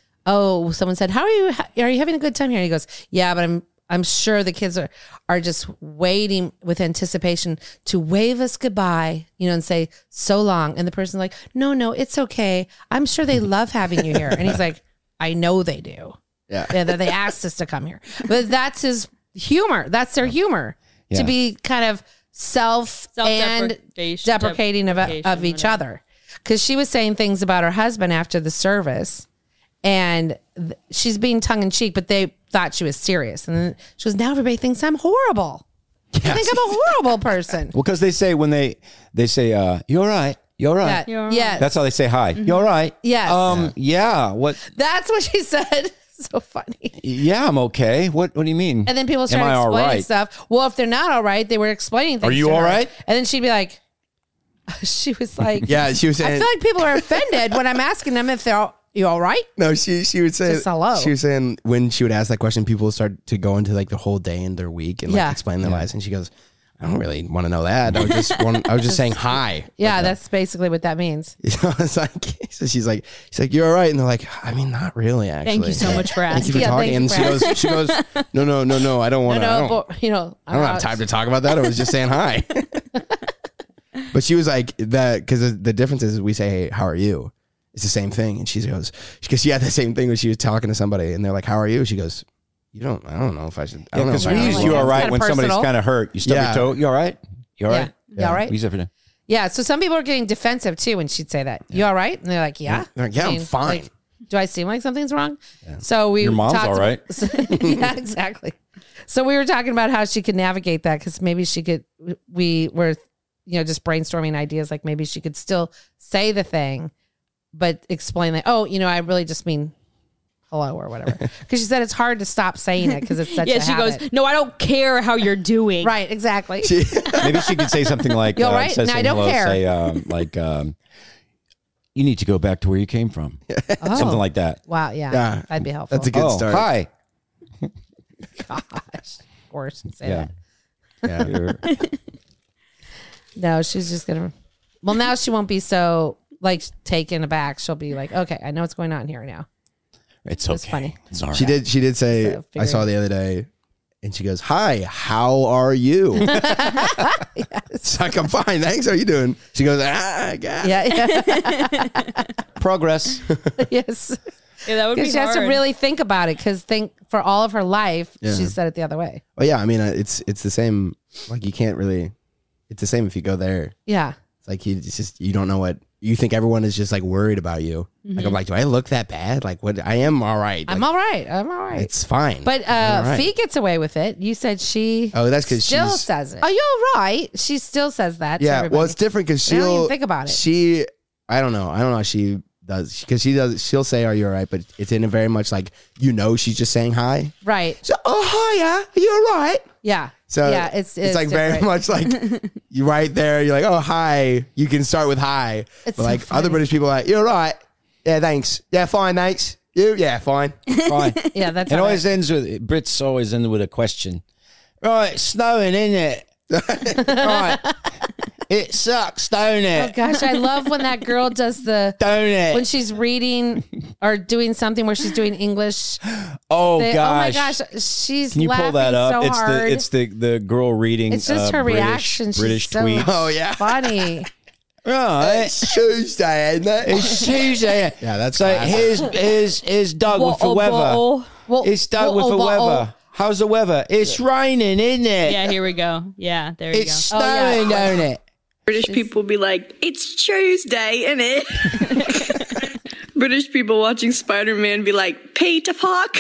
oh, someone said, how are you? Are you having a good time here? And he goes, yeah, but I'm I'm sure the kids are, are just waiting with anticipation to wave us goodbye, you know, and say so long. And the person's like, no, no, it's okay. I'm sure they love having you here. And he's like, I know they do. Yeah. Yeah, that they asked us to come here. But that's his humor. That's their humor. Yeah. To be kind of self and Self-deprecation- deprecating of, deprecation, of each whatever. other. Because she was saying things about her husband after the service, and th- she's being tongue in cheek, but they thought she was serious. And then she goes, now everybody thinks I'm horrible. I think I'm a horrible person. Well, because they say when they they say, uh, "You're all right, you're all right." Yeah. Yes. That's how they say hi. You're all right. Yes. Um. Yeah. What? That's what she said. So funny. Yeah, I'm okay. What? What do you mean? And then people Am started I all explaining right? stuff. Well, if they're not all right, they were explaining things. Are you to all her. right? And then she'd be like, she was like, Yeah, she was I saying. feel like people are offended when I'm asking them if they're all, you all right? No, she she would say Just hello. She was saying when she would ask that question, people would start to go into like the whole day and their week and like Yeah. explain their lives. And she goes, "I don't really want to know that. I was just want, I was just saying hi." Yeah, that's basically what that means. So it's like, so she's like, she's like, "You're all right," and they're like, "I mean, not really, actually." Thank you so much for Thank you for asking. Yeah, talking. thank And you she for goes, she goes, "No, no, no, no. I don't want No, to. I no, don't, but, you know, I don't have time to talk about that. I was just saying hi." But she was like that because the, the difference is we say, "Hey, how are you?" It's the same thing, and she goes, because she had the same thing when she was talking to somebody, and they're like, "How are you?" She goes, "You don't. I don't know if I should." I Yeah, don't know because if I we should use like you that. all It's right kinda when somebody's personal. kind of hurt. You stub Yeah. your toe. You all right? You all Yeah. right? You all right? We use it for that. Yeah, so some people are getting defensive too when she'd say that. You all right? And they're like, yeah. They're like, yeah, I'm fine. like, do I seem like something's wrong? So we Your mom's talked- all right. yeah, exactly. So we were talking about how she could navigate that because maybe she could. We were, you know, just brainstorming ideas like maybe she could still say the thing, but explain that. Oh, you know, I really just mean hello or whatever. Because she said it's hard to stop saying it because it's such Yeah, a she habit. goes, "No, I don't care how you're doing." Right, exactly. Maybe she could say something like, You all uh, right? instead of No, I saying don't hello, care. say, um, like, um, you need to go back to where you came from. Oh. Something like that. Wow, yeah, Yeah. that'd be helpful. That's a good Oh, start. hi. Gosh, of course, say Yeah. that. Yeah. You're- No, she's just gonna. Well, now she won't be so like taken aback. She'll be like, okay, I know what's going on here now. It's okay. It's funny. It's all right. She did. She did say. So I saw the other day, and she goes, "Hi, how are you?" It's like, "I'm fine, thanks. How are you doing?" She goes, "Ah, God." Yeah, yeah. Progress. Yeah, yes. that would be Because she has to hard. really think about it. Because think for all of her life, Yeah. she said it the other way. Well, yeah. I mean, uh, it's it's the same. Like you can't really. It's the same if you go there. Yeah. It's like you it's just you don't know what you think. Everyone is just like worried about you. Like I'm like, do I look that bad? Like what? I am all right. I'm Like, all right. I'm all right. It's fine. But uh, All right. Fee gets away with it. You said she. Oh, that's 'cause still she's- says it. Are you all right? She still says that. to Yeah, everybody. well, it's different because They don't she'll even think about it. She, I don't know, I don't know. How she does because she does. She'll say, "Are you all right?" But it's in a very much like you know she's just saying hi. Right. So, oh hiya, are you all right? Yeah. So yeah, it's it's, it's like very different. much like you right there. You're like, oh hi. You can start with hi. It's but so like funny. other British people are like, you're all right. Yeah, thanks. Yeah, fine, thanks. You, yeah, fine. Fine. Yeah, that's It how always that- ends with, Brits always end with a question. Right, it's snowing, isn't it? Right. It sucks, don't Oh it? gosh, I love when that girl does the Don't it? when she's reading or doing something where she's doing English. oh, They- gosh. Oh my gosh, she's Can you pull that laughing up? so it's hard. the it's the the girl reading. It's just uh, her British, reaction. She's British so tweets. Oh yeah. funny. Right. It's Tuesday, isn't it? It's Tuesday. Yeah, that's so. classic. Here's here's here's Doug with the Whoa, weather. whoa. Well, It's Doug with the well, well, weather. How's the weather? It's raining, isn't it? Yeah, here we go. Yeah, there you It's go. snowing, don't it? British people be like, it's Tuesday, innit? British people watching Spider-Man be like, Peter Parker.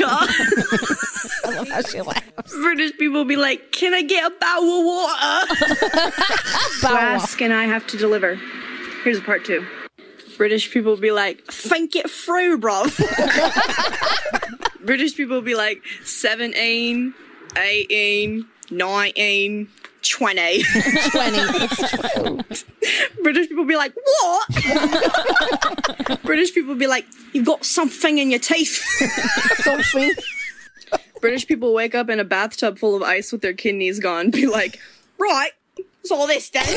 I love how she laughs. British people be like, can I get a bowl of water? Flask and I have to deliver. Here's part two. British people be like, think it through, bruv. British people be like, seventeen, eighteen, nineteen, twenty. twenty. It's true. British people be like, what? British people be like, you've got something in your teeth. Something. British people wake up in a bathtub full of ice with their kidneys gone, be like, right, it's all this then.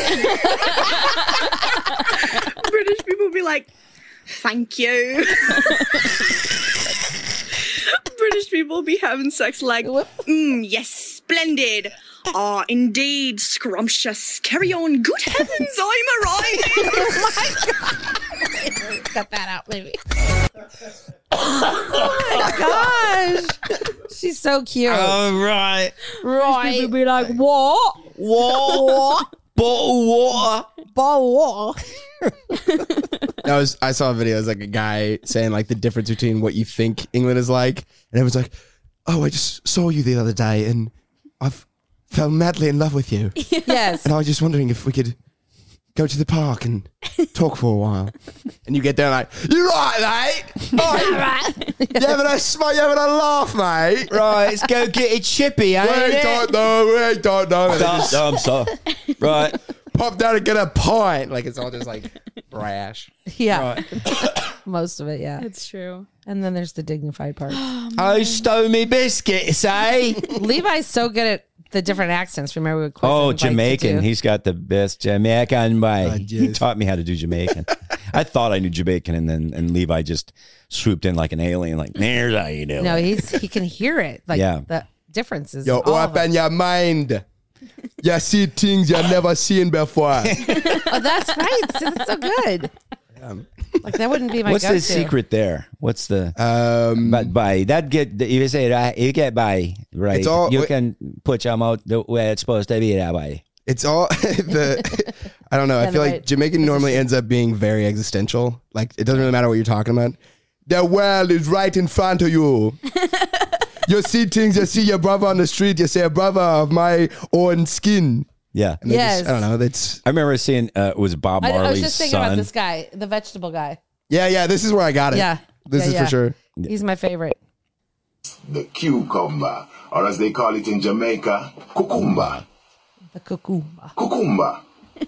British people be like, thank you. British people be having sex like, mm, yes, splendid. Ah, indeed, scrumptious. Carry on. Good heavens, I'm a right. Oh my God. Cut that out, maybe. Oh my gosh. She's so cute. All right. Right. People be like, what? What? Bottle water. Ball wall. That was I saw a video. It was like a guy saying like the difference between what you think England is like, and it was like, oh, I just saw you the other day, and I've fell madly in love with you, Yes. and I was just wondering if we could go to the park and talk for a while. And you get there like, you right, mate? Right. You having a smile? You having a laugh, mate? Right, let's go get a chippy, ain't We it? don't know. We don't know. And they Dumb, just dumb, so. Right. pop down and get a pint. Like it's all just like brash. Yeah. Most of it, yeah. It's true. And then there's the dignified part. Oh, stole me biscuits, eh? Levi's so good at the different accents. Remember, we would quiz Oh, him, like, to Jamaican. do. He's got the best Jamaican way. Uh, He yes. taught me how to do Jamaican. I thought I knew Jamaican, and then and Levi just swooped in like an alien, like, there's how you do No, it. he's he can hear it. Like Yeah. the differences. Yo, all of open your mind. You see things you've never seen before. them. Oh, that's right. See, that's so good. Like that wouldn't be my What's go-to. the secret there? What's the Um, but by that get if you say right, you get by right. It's all- you can put your mouth the way it's supposed to be that way. It's all the. I don't know. I Yeah, feel the like right Jamaican normally ends up being very existential. Like it doesn't really matter what you're talking about. The world is right in front of you. You see things. You see your brother on the street. You say, "A brother of my own skin." Yeah. And they Yes. just- I don't know. That's I remember seeing uh, it was Bob I, Marley's I was just thinking son. about this guy, the vegetable guy. yeah, yeah. This is where I got it. Yeah. This Yeah, is yeah. for sure. He's my favorite. The cucumber, or as they call it in Jamaica, cucumba. The cucumba. Cucumba.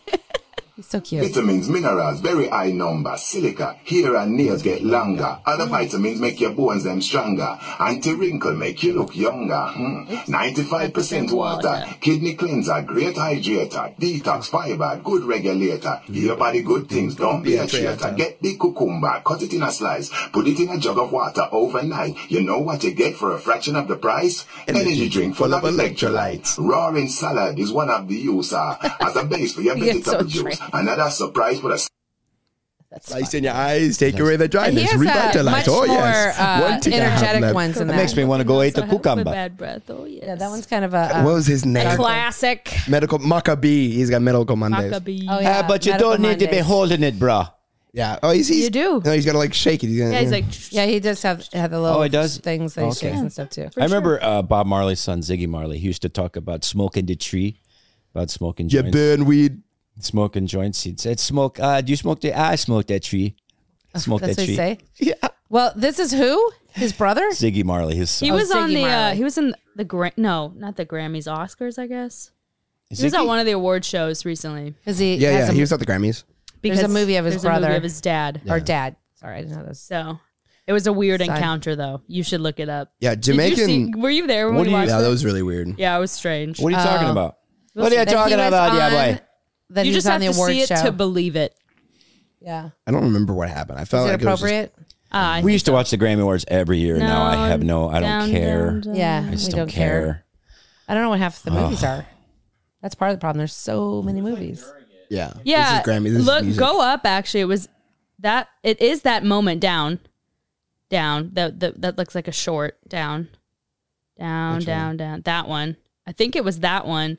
He's so cute. Vitamins, minerals, very high number. Silica, hair and nails get longer. Other vitamins make your bones them stronger. Anti-wrinkle make you look younger. Hmm. ninety-five percent water. Kidney cleanser, great hydrator. Detox fiber, good regulator. Give your body good things, don't be a traitor. Get the cucumber, cut it in a slice. Put it in a jug of water overnight. You know what you get for a fraction of the price? Energy drink full of electrolytes. Roaring salad is one of the use uh, as a base for your He gets so vegetable juice. trained. Another surprise for the That's Slice in your eyes, take away the He dryness, has uh, revitalize. much Oh more yes, uh, One thing I have energetic left. ones in That that. makes me want to go eat the cucumber. Bad breath. Oh yes. Yeah, that one's kind of a. Uh, What was his name? Classic. Medical Maccabee. He's got medical Mondays. Maccabee. Oh, yeah. Uh, but you Medical don't need to be Mondays. holding it, bro. Yeah. Oh, he's, he's You do. No, he's got to like shake it. He's gonna, Yeah, he's like. Yeah, he does have have the little Oh, he does? things that he Okay. shakes and stuff too. I remember uh, Bob Marley's son, Ziggy Marley. He used to talk about smoking the tree, about smoking you joints. burn weed. Smoking joints. He'd said, "Smoke. Uh, do you smoke the? I smoke that tree. Smoke That's that what he tree." say. Yeah. Well, this is who? His brother? Ziggy Marley, his son. He was on Ziggy the. Uh, Marley. he was in the Gra- No, not the Grammys, Oscars. I guess he was Ziggy? at one of the award shows recently. Is he? Yeah, has yeah. a- He was at the Grammys. There's a movie of his there's brother. a movie of his dad. or dad. Sorry, I didn't know those. So it was a weird Side- encounter, though. You should look it up. Yeah, Did you Jamaican. see- were you there when What we do you- watched yeah, it? that was really weird. Yeah, it was strange. What are you talking Oh. about? What are you That he talking was about, yeah, on- boy? That You he was just on have the to award see it show. to believe it. Yeah. I don't remember what happened. I felt Is it like it was just- appropriate? Uh, I We think used to so. watch the Grammy Awards every year. now I have no. I don't Down, care. down, down. Yeah, I we just don't don't care. care. I don't know what half the movies are. That's part of the problem. There's so many movies. yeah. Yeah, This is Grammy. This look, is music. go up. Actually, it was that. It is that moment down, down. That that that looks like a short down, down, Which down, down. That one. I think it was that one.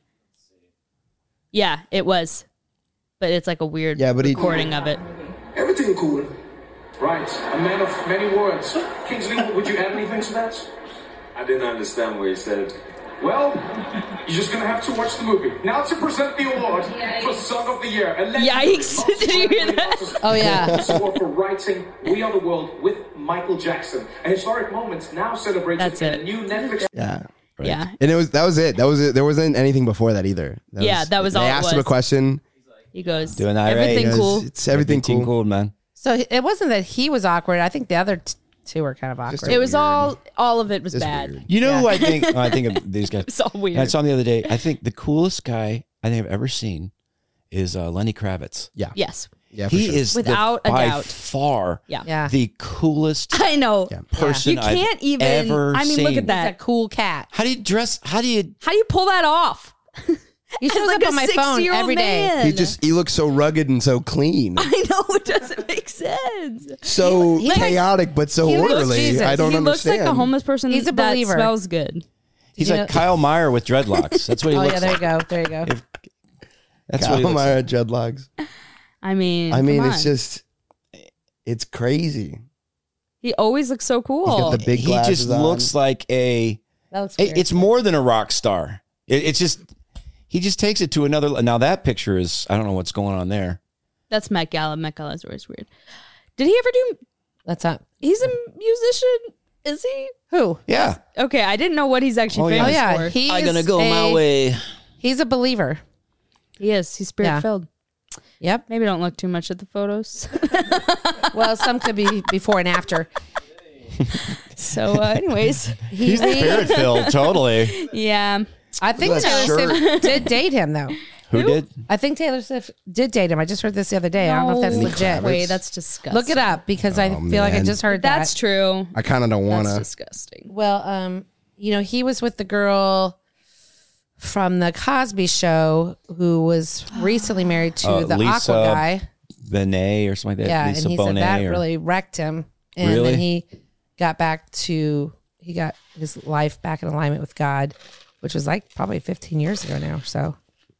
Yeah, it was, but it's like a weird Yeah, but he- recording of it. Everything cool. Right. A man of many words. Kingsley, would you add anything to that? I didn't understand what you said. Well, you're just gonna have to watch the movie. Now to present the award for Song of the Year. A legendary Yikes. Did you hear that? Oh, yeah. This award for writing We Are the World with Michael Jackson. A historic moment now celebrated That's in it. a new Netflix. Yeah. Yeah, And it was that was it. That was it. There wasn't anything before that either. That Yeah, that was they all it asked him a was. question. he goes. Doing all right. Everything It was- cool. It's everything, Everything cool. cool, man. So it wasn't that he was awkward. I think the other t- two were kind of awkward. Just It was weird. all. All of it was Just bad. weird. You know Yeah. who I think? I think of these guys. It's all weird. I saw him the other day. I think the coolest guy I think I've ever seen is uh, Lenny Kravitz. Yeah. Yes, Yeah. For He sure. is Without the, a by doubt. far Yeah. Yeah. the coolest I know. person You can't I've even. ever I mean, seen. look at He's a that. cool cat. How do you dress? How do you? How do you pull that off? He shows like up a on my phone sixty-year-old every day. man. He just he looks so rugged and so clean. I know it doesn't make sense. So He- he chaotic but so he looks orderly. Jesus. I don't he understand. looks like a homeless person. He's a that believer. smells good. He's you like know- Kyle Meyer with dreadlocks. That's what he Oh looks yeah, there like. you go. There you go. That's what he Kyle looks Meyer like. dreadlocks. I mean, I mean, come it's on. just, it's crazy. He always looks so cool. He's got the big He glasses just on. looks like a. That looks it- weird. it's more than a rock star. It, it's just he just takes it to another. Now that picture is I don't know what's going on there. That's Met Gala. Met Gala is always weird. Did he ever do? That's not. He's a musician. Is he? Who? Yeah. Okay, I didn't know what he's actually Oh, famous yeah. Oh yeah, for. he's I'm gonna go a, my way. He's a believer. He is. He's spirit filled. Yep. Maybe don't look too much at the photos. Well, some could be before and after. So, uh, anyways, He's spirit filled, totally. yeah. I think Look at that Taylor shirt. Swift did date him though. Who did? I think Taylor Swift did date him. I just heard this the other day. I don't know if that's No legit. way, that's disgusting. Look it up because I Oh, feel like I man. just heard That's that. true. I kind of don't want That's to. disgusting. Well, um, you know, he was with the girl from the Cosby Show who was recently married to Uh, the Lisa Aqua guy. Benet or something like that. Yeah, Lisa and he Bonet said that or, really wrecked him. And Really? then he got back to he got his life back in alignment with God, which was like probably fifteen years ago now. So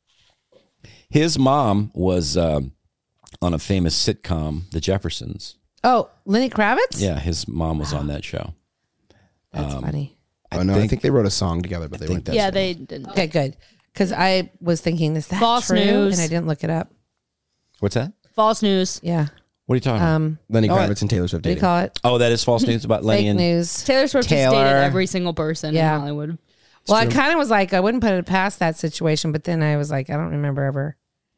His mom was um, on a famous sitcom, The Jeffersons. oh, Lenny Kravitz? Yeah, his mom was on that show. That's funny. Oh no, I think- think they wrote a song together, but they weren't that. Yeah, song. they didn't. Okay, good. Because I was thinking, is that False true? news. And I didn't look it up. What's that? False news. Yeah. What are you talking about? Um, Lenny Oh, Kravitz and Taylor Swift what do you dating. call it? Oh, that is false news about Lenny Fake and news. Taylor Swift Taylor. just dated every single person Yeah. in Hollywood. Well, I kind of was like, I wouldn't put it past that situation, but then I was like, I don't remember ever.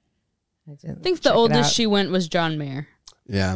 I, didn't I think check the it oldest out. she went was John Mayer. Yeah.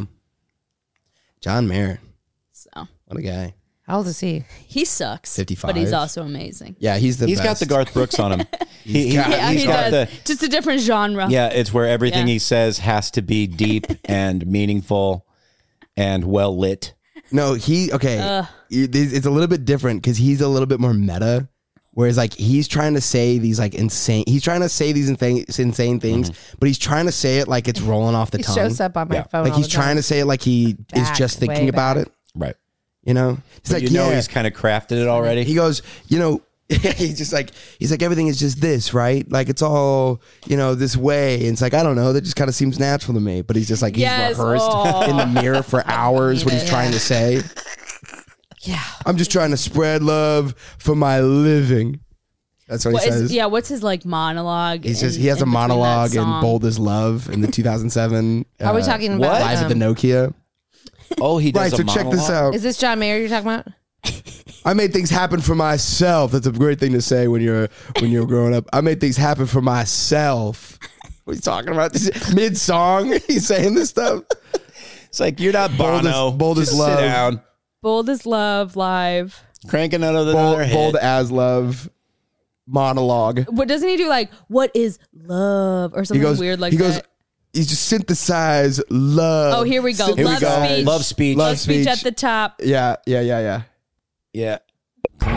John Mayer, So what a guy. How old is he? he sucks. fifty-five. But he's also amazing. Yeah, he's the. He's got best. the Garth Brooks on him. He, he, got- Yeah, he's he got does. the Just a different genre. yeah. It's where everything Yeah. he says has to be deep and meaningful and well lit. No, he okay. Ugh. It- It's a little bit different because he's a little bit more meta. Whereas like he's trying to say these like insane. He's trying to say these insane, insane things, but he's trying to say it like it's rolling off the He tongue. shows up on my Yeah. phone. Like all he's the trying time. to say it like he is Back, just thinking way about back. it. Right. You know, he's But like, you know yeah. he's kind of crafted it already. He goes, you know, he's just like, he's like, everything is just this, right? Like it's all, you know, this way. And it's like, I don't know, that just kind of seems natural to me. But he's just like, he's Yes, rehearsed oh. in the mirror for hours what he's Yeah. trying to say. Yeah. I'm just trying to spread love for my living. That's what, What he is, says. yeah, what's his like monologue? He's in- just, he has in a between that monologue in song? Bold as Love in the two thousand seven. Are we uh, talking about what? Live at the um, Nokia. Oh, he does Right, a so check this monologue? out. Is this John Mayer you're talking about? I made things happen for myself. That's a great thing to say when you're when you're growing up. I made things happen for myself. What are you talking about? This mid song, he's saying this stuff. It's like you're not Bold as- Bono. bold as Just love. Sit down, Bold as Love live. cranking another Bold, another hit. bold as love monologue. What doesn't he do? Like, what is love or He something goes. weird like he goes. that? He's just synthesize love. Oh, here we go. Synthesize- Love speech. Love speech. Love Love speech speech. at the top. Yeah, yeah, yeah, yeah. Yeah. Come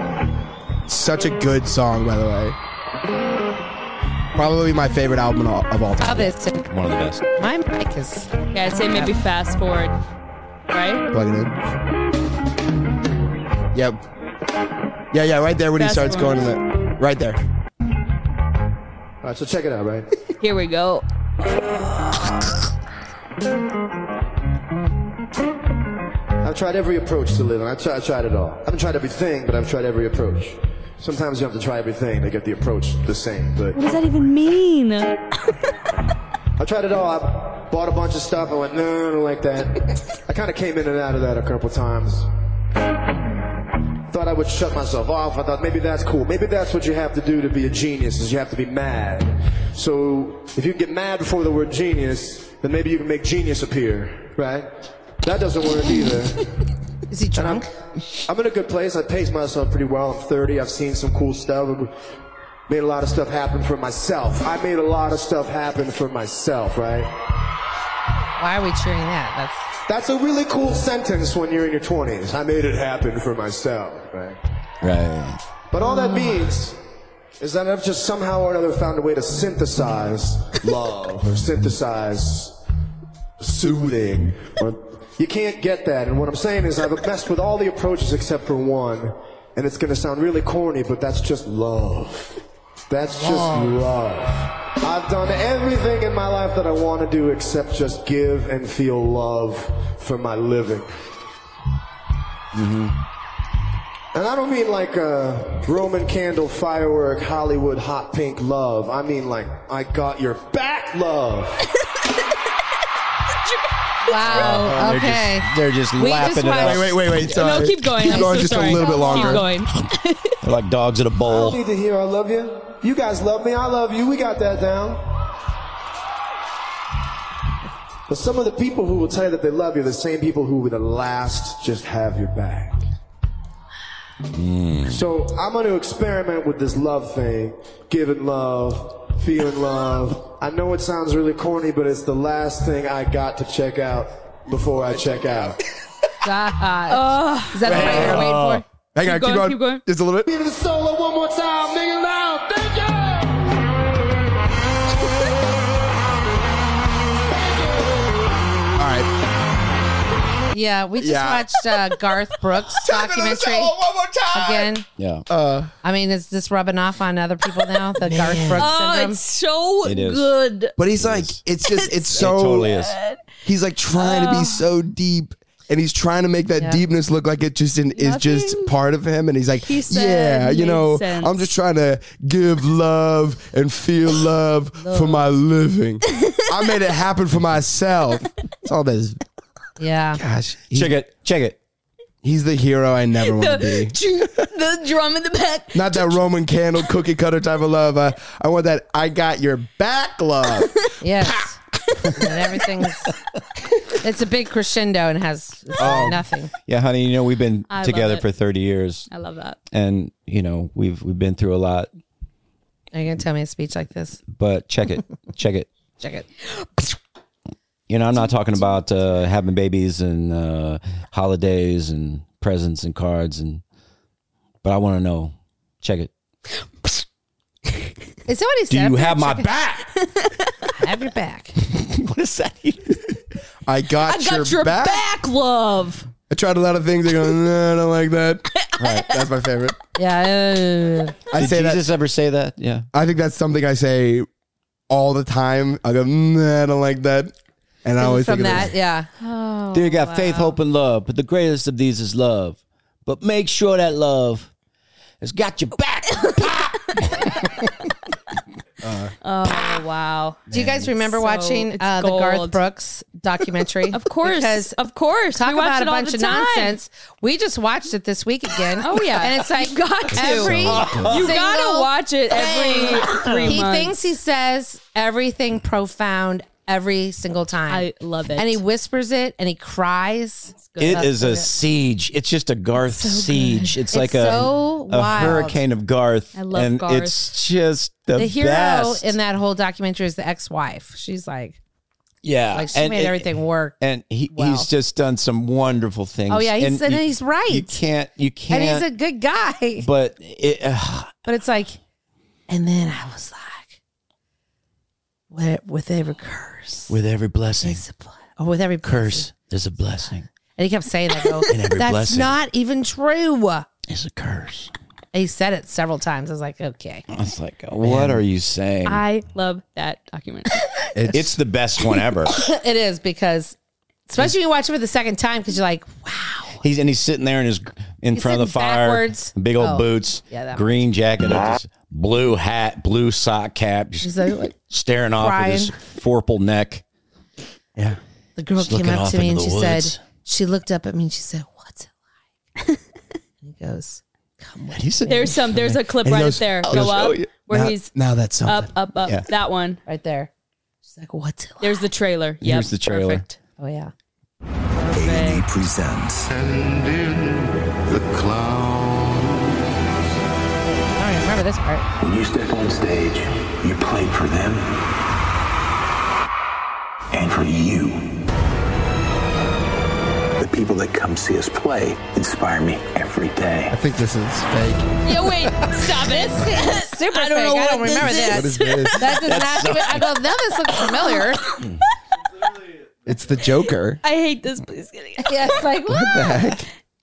on. Such a good song, by the way. Probably my favorite album of all, of all How time. this? One of the best. My mic is. Yeah, I'd say maybe fast forward. Right? Plug it in. Yep. Yeah, yeah, right there when he Fast starts going forward. to the. Right there. All right, so check it out, right? Here we go. I've tried every approach to living. I've tried, I've tried it all. I haven't tried everything, but I've tried every approach. Sometimes you have to try everything to get the approach the same. But What does that even mean? I tried it all. I bought a bunch of stuff. I went, no, I don't like that. I kind of came in and out of that a couple times. Thought I would shut myself off. I thought maybe that's cool. Maybe that's what you have to do to be a genius, is you have to be mad. So if you can get mad before the word genius, then maybe you can make genius appear, right? That doesn't work either. Is he drunk? I'm, I'm in a good place. I pace myself pretty well. I'm thirty. I've seen some cool stuff. I've made a lot of stuff happen for myself. I made a lot of stuff happen for myself, right? Why are we cheering that? That's That's a really cool sentence when you're in your twenties. I made it happen for myself, right? Right. But all that means is that I've just somehow or another found a way to synthesize love or synthesize soothing. Or you can't get that. And what I'm saying is I've messed with all the approaches except for one. And it's going to sound really corny, but that's just love. That's just love. I've done everything in my life that I want to do except just give and feel love for my living. Mm-hmm. And I don't mean like a Roman candle, firework, Hollywood, hot pink love. I mean like, I got your back love. Wow. Oh, okay. They're just, they're just We lapping just it up. Wait, wait, wait, wait. Sorry. No, keep going. Keep I'm going so just sorry. a little bit longer. Keep going. They're like dogs at a I bowl. don't need to hear I love you. You guys love me. I love you. We got that down. But some of the people who will tell you that they love you are the same people who would the last just have your back. Mm. So I'm going to experiment with this love thing, giving love, feeling love. I know it sounds really corny, but it's the last thing I got to check out before I check out. God. Oh, is that what you're waiting for? Hang on, Keep keep going, going. keep going. Just a little bit. Give it a solo one more time, nigga, loud. Thank you. All right. Yeah, we just Yeah. watched uh, Garth Brooks documentary One more time. again. Yeah. Uh, I mean, is this rubbing off on other people now? The Garth Brooks Oh, syndrome. it's so It is. good. but he's like, it's just, it's so. It totally is. He's like trying to be so deep, and he's trying to make that Yeah. deepness look like it just in, is just Nothing part of him. And he's like, he said yeah, you made know, sense. I'm just trying to give love and feel love, for my living. I made it happen for myself. It's all this. Yeah. Gosh, he's, Check it. Check it. he's the hero I never want to be. The drum in the back. Not that Roman candle cookie cutter type of love. I, I want that I got your back love. Yes. And everything's. It's a big crescendo and has it's Oh. nothing. Yeah, honey, you know, we've been I love together it. for thirty years. I love that. And, you know, we've we've been through a lot. Are you going to tell me a speech like this? But check it. Check it. Check it. You know, I'm not talking about uh, having babies and uh, holidays and presents and cards, and but I want to know. Check it. Is that what he Do said? you Check have my it. back? I have your back. What is that? I got, I got your, back. back. love. I tried a lot of things. I go, no, I don't like that. Right, that's my favorite. Yeah. Uh, I Did say Jesus that. ever say that? Yeah. I think that's something I say all the time. I go, nah, I don't like that, and I always from think of that, it. yeah. Oh, Dear God, faith, hope, and love, but the greatest of these is love. But make sure that love has got your back. Oh, wow. Do you guys remember So watching it's uh, the Garth gold. Brooks documentary? Of course. Because of course. talk We watch about it a all bunch the of time. nonsense. We just watched it this week again. Oh, yeah. And it's like You got to. every You gotta single watch it every three he months. thinks he says everything profound every single time. I love it. And he whispers it and he cries. It That's is so a good. siege. It's just a Garth siege. It's, It's like a, so a wild. hurricane of Garth. I love and Garth. it's just the, The hero best. in that whole documentary is the ex-wife. She's like, yeah. like she and made it- everything work. And he, well. he's just done some wonderful things. Oh yeah, he's and you- he's right. You can't. You can't. and he's a good guy. But it, uh, But it's like, and then I was like, with, with every curse, with every blessing, is a bl- or with every curse, there's a blessing. And he kept saying that. Go, And every that's blessing. not even true. It's a curse. He said it several times. I was like, okay. I was like, what are you saying? I love that documentary. it's, it's the best one ever. It is because, especially when you watch it for the second time, because you're like, wow. He's and he's sitting there in his in He's front of the sitting fire, backwards. big old Oh, boots, yeah, that green jacket, this blue hat, blue sock cap, just He's like, like, staring off crying. with his forple neck. Yeah, The girl Just came looking up off to me and into she the said, woods. she looked up at me and she said, what's it like? And he goes, come with he said, There's some. There's a clip And he right goes, there. "I'll Go show up you." where Now- he's now that's something. up, up, up. Yeah. That one. right there. She's like, what's it like? There's the trailer. Yep. Here's the trailer. Perfect. Oh, yeah. A and E presents And in the cloud. I don't even remember this part. When you step on stage, you play for them and for you. The people that come see us play inspire me every day. I think this is fake. Yeah, wait, stop it. Super I don't fake. know I don't what remember this this. What is this? That does not even. I go, now this looks familiar. It's the Joker. I hate this. Please get it. Yeah, it's like, what? What the heck?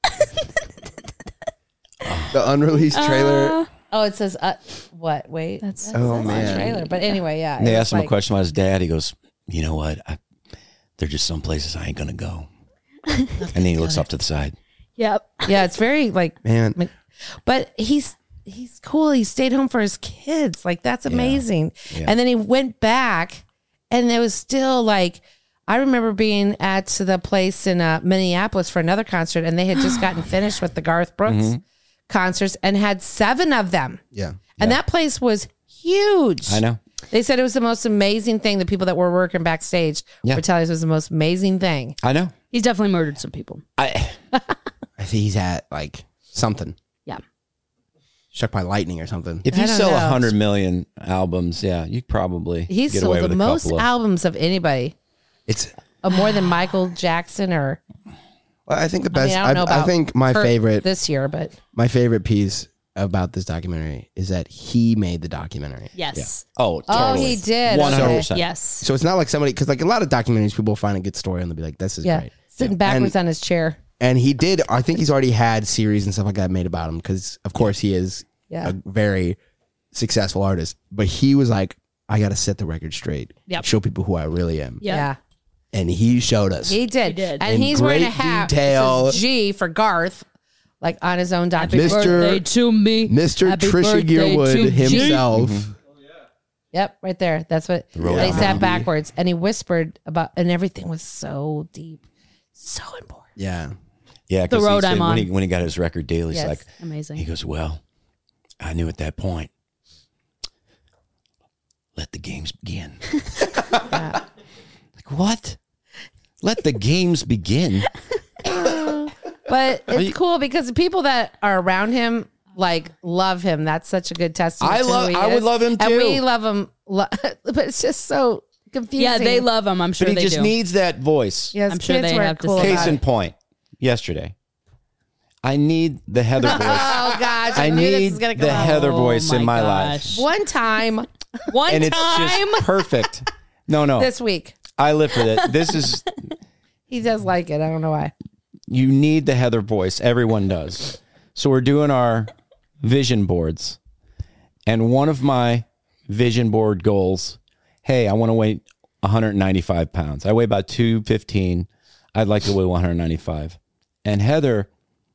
The unreleased trailer. Uh, Oh, it says, uh, what? Wait. That's oh That's the man. trailer. But anyway, yeah. And they it asked was him like- a question about his dad. He goes, you know what? I, they're just some places I ain't going to go. And then he looks up to the side. Yep. Yeah, it's very like, Man. but he's he's cool. He stayed home for his kids. Like, that's amazing. Yeah. And then he went back, and it was still like, I remember being at the place in uh, Minneapolis for another concert, and they had just gotten finished with the Garth Brooks Mm-hmm. concerts and had seven of them. Yeah. And that place was huge. I know. They said it was the most amazing thing. The people that were working backstage Yeah. were telling us it was the most amazing thing. I know. He's definitely murdered some people. I I think he's at like something. Yeah. Struck by lightning or something. If you I don't sell know. a hundred million albums, yeah, you probably He's get sold away the with a most couple of. albums of anybody. It's Uh, more than Michael Jackson or well, I think the I mean, best I I, don't know I about think my Kurt favorite this year, but my favorite piece about this documentary is that he made the documentary. Yes. Oh, oh, totally. he did. One hundred Okay. percent. Yes. So it's not like somebody because like a lot of documentaries people find a good story and they'll be like, this is Yeah, great. sitting backwards And- on his chair. And he did. I think he's already had series and stuff like that made about him because, of course, he is Yeah. a very successful artist. But he was like, I got to set the record straight. Yep. Show people who I really am. Yep. Yeah, And he showed us. he did. He did. And In he's wearing a great hat. detail. It says G for Garth, like on his own Happy documentary. Mister birthday to me. Mister Happy Trisha birthday to Yearwood G. himself. Yep, right there. That's what Road they album. sat backwards, and he whispered about, and everything was so deep, so important. Yeah. Yeah, The 'cause he road said I'm when on. he when he got his record deal, he's Yes. like, Amazing. he goes, well, I knew at that point, let the games begin. Yeah. Like what? Let the games begin. But it's you- cool because the people that are around him like love him. That's such a good testament. I to who love- he I would is. love him and too. we love him. Lo- but it's just so confusing. Yeah, they love him. I'm sure But he they just do. needs that voice. Yes, I'm sure kids they were have to cool say about Case in it. point, yesterday, I need the Heather voice. Oh gosh, I, I knew this need was gonna the come out. Heather Oh voice in my my gosh. life. One time One And it's time. just perfect. No, no. this week, I live for that. This is, he does like it. I don't know why. you need the Heather voice. Everyone does. So we're doing our vision boards. And one of my vision board goals, hey, I want to weigh one hundred ninety-five pounds. I weigh about two fifteen. I'd like to weigh one hundred ninety-five. And Heather,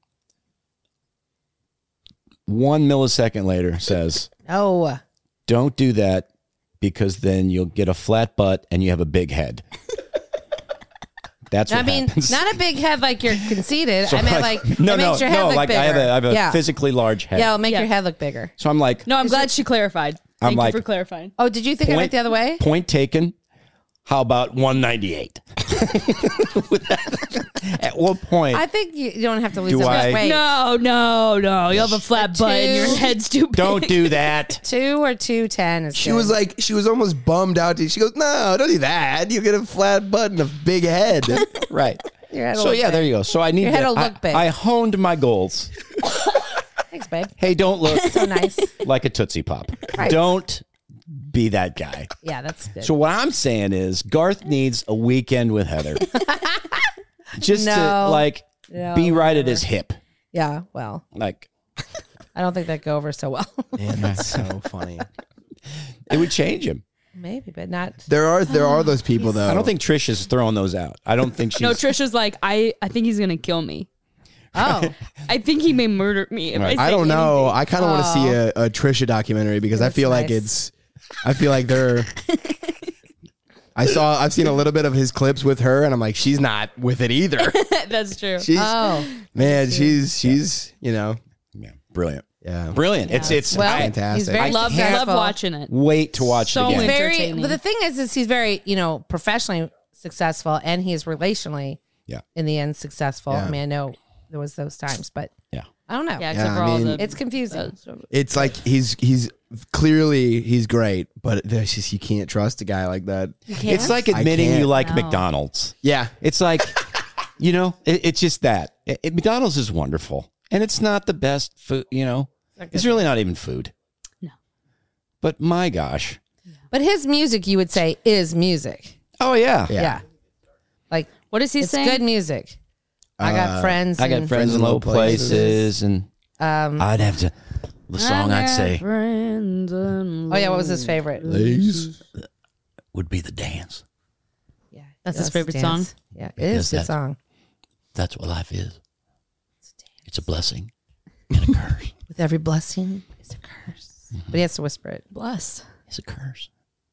one millisecond later, says, Oh, don't do that because then you'll get a flat butt and you have a big head. That's what I mean, happens. not a big head like you're conceited. So I meant I'm like, no, it no, makes your head no. look Like bigger. I have a, I have a yeah. physically large head. Yeah, it'll make Yeah. your head look bigger. So I'm like, No, I'm glad she clarified. I'm Thank like- you for clarifying. Oh, did you think I meant the other way? point taken. How about one ninety-eight? With that, at what point? I think you, you don't have to lose Do that I- much weight. No, no, no. You have a flat butt and your Two. head's too big. Don't do that. Two or two ten is She good. was like, she was almost bummed out. She goes, no, don't do that. You get a flat butt and a big head. Right. Your head will So look yeah, big. there you go. So I need Your head that. will I, look big. I honed my goals. Thanks, babe. Hey, don't look So nice. like a Tootsie Pop. Right. Don't be that guy. Yeah, that's good. So what I'm saying is Garth needs a weekend with Heather. Just to No. like No, be right at whatever. his hip. Yeah, well, Like I don't think that'd go over so well. Man, that's so funny. it would change him. Maybe, but not. There are there are those people though. I don't think Trish is throwing those out. I don't think she's No, Trisha's like, I, I think he's going to kill me. Oh, I think he may murder me. If Right. I, I say don't know. anything. I kind of want to see Oh. a, a Trisha documentary because I That's feel like nice. it's. I feel like they're. I saw. I've seen a little bit of his clips with her, and I'm like, she's not with it either. That's true. She's oh. man. She's she's you know yeah, brilliant. yeah. Brilliant. It's it's Well, I he's fantastic. very I love, can't love watching it. wait to watch So it again. inter- very. entertaining. But the thing is, is he's very, you know, professionally successful, and he is relationally, Yeah. in the end, successful. Yeah. I mean, I know there was those times, but Yeah. I don't know. Yeah, except Yeah, for I all mean- the. It's confusing. It's like he's he's clearly he's great, but there's just you can't trust a guy like that. It's like admitting can't. you like No. McDonald's. Yeah, It's like You know, it, it's just that. It, it- McDonald's is wonderful. And it's not the best food, you know. It's really not even food. No. But my gosh. But his music, you would say, is music. Oh, yeah. Yeah. Like, what is he it's saying? good music. I got Uh, friends. I got in- friends in low places. And Um, I'd have to, the song I'd say Oh yeah, what was his favorite? would be The Dance. Yeah, That's his Let's favorite Dance. song? Yeah, it Because is a good that's- song. That's what life is. It's a blessing and a curse. With every blessing, it's a curse. But he has to whisper it. Bless. It's a curse.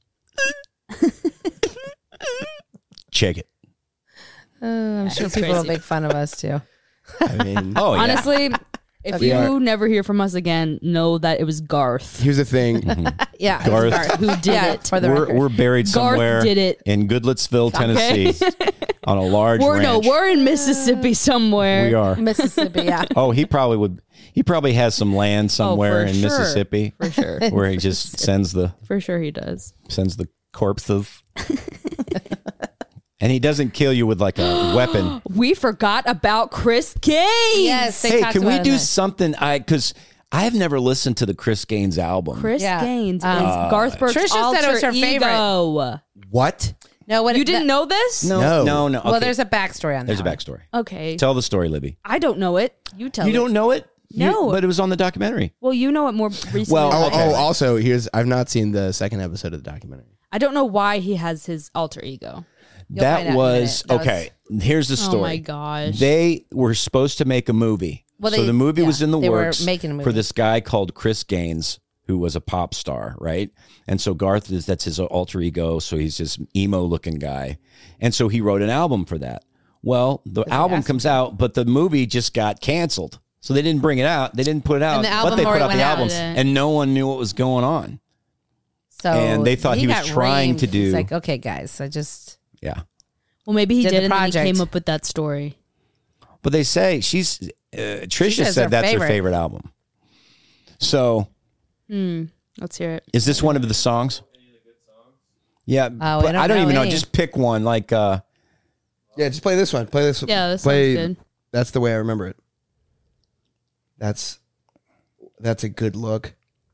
Check it. Uh, I'm sure It's people will crazy. make fun of us too. I mean, Oh, yeah. Honestly, if We you are- never hear from us again, know that it was Garth here's the thing. Yeah, Garth. Garth. who did yeah, it. for the We're, record. we're buried Garth somewhere did it. in Goodlettsville, Tennessee, on a large We're no, ranch. we're in Mississippi somewhere. We are. Mississippi. Yeah. Oh, he probably would. He probably has some land somewhere in Oh, sure. Mississippi For sure. where he just sends the For sure he does. sends the corpses. And he doesn't kill you with like a weapon. We forgot about Chris Gaines. Yes. They Hey, talked can we about it do in the- something? I because I have never listened to the Chris Gaines album. Chris Yeah. Gaines Um, is Garth Brooks' Trisha alter said it was her favorite. ego. What? No, what You it- didn't know this? no, No. no, no. Well, Okay. there's a backstory on that. There's a one. backstory. Okay. Tell the story, Libby. I don't know it. You tell You it. don't know it? You- No. but it was on the documentary. Well, you know it more recently. Well, than I Oh, do. oh, also, here's I've not seen the second episode of the documentary. I don't know why he has his alter ego. You'll find out that in a was minute. That okay. Here's the story. Oh my gosh. They were supposed to make a movie. Well, so they- the movie yeah, was in the they were works making a movie. for this guy called Chris Gaines, who was a pop star, right? And so Garth is that's his alter ego. So he's this emo looking guy, and so he wrote an album for that. Well, the album comes out, but the movie just got canceled. So they didn't bring it out. They didn't put it out, And the but album they put already out the went out. album, and no one knew what was going on. So And they thought he was got trying reamed. to do- He's like, okay, guys, I just Yeah. Well, maybe he Did did, the and then he project. came up with that story. But they say she's uh, Trisha says said her that's favorite. her favorite album. So Hmm. Let's hear it. is this one of the songs? Yeah, Oh, but I don't I don't know even know. any. Just pick one. Like, uh, Yeah, just play this one. Play this. Yeah, this play, sounds good. That's the way I remember it. That's that's a good look.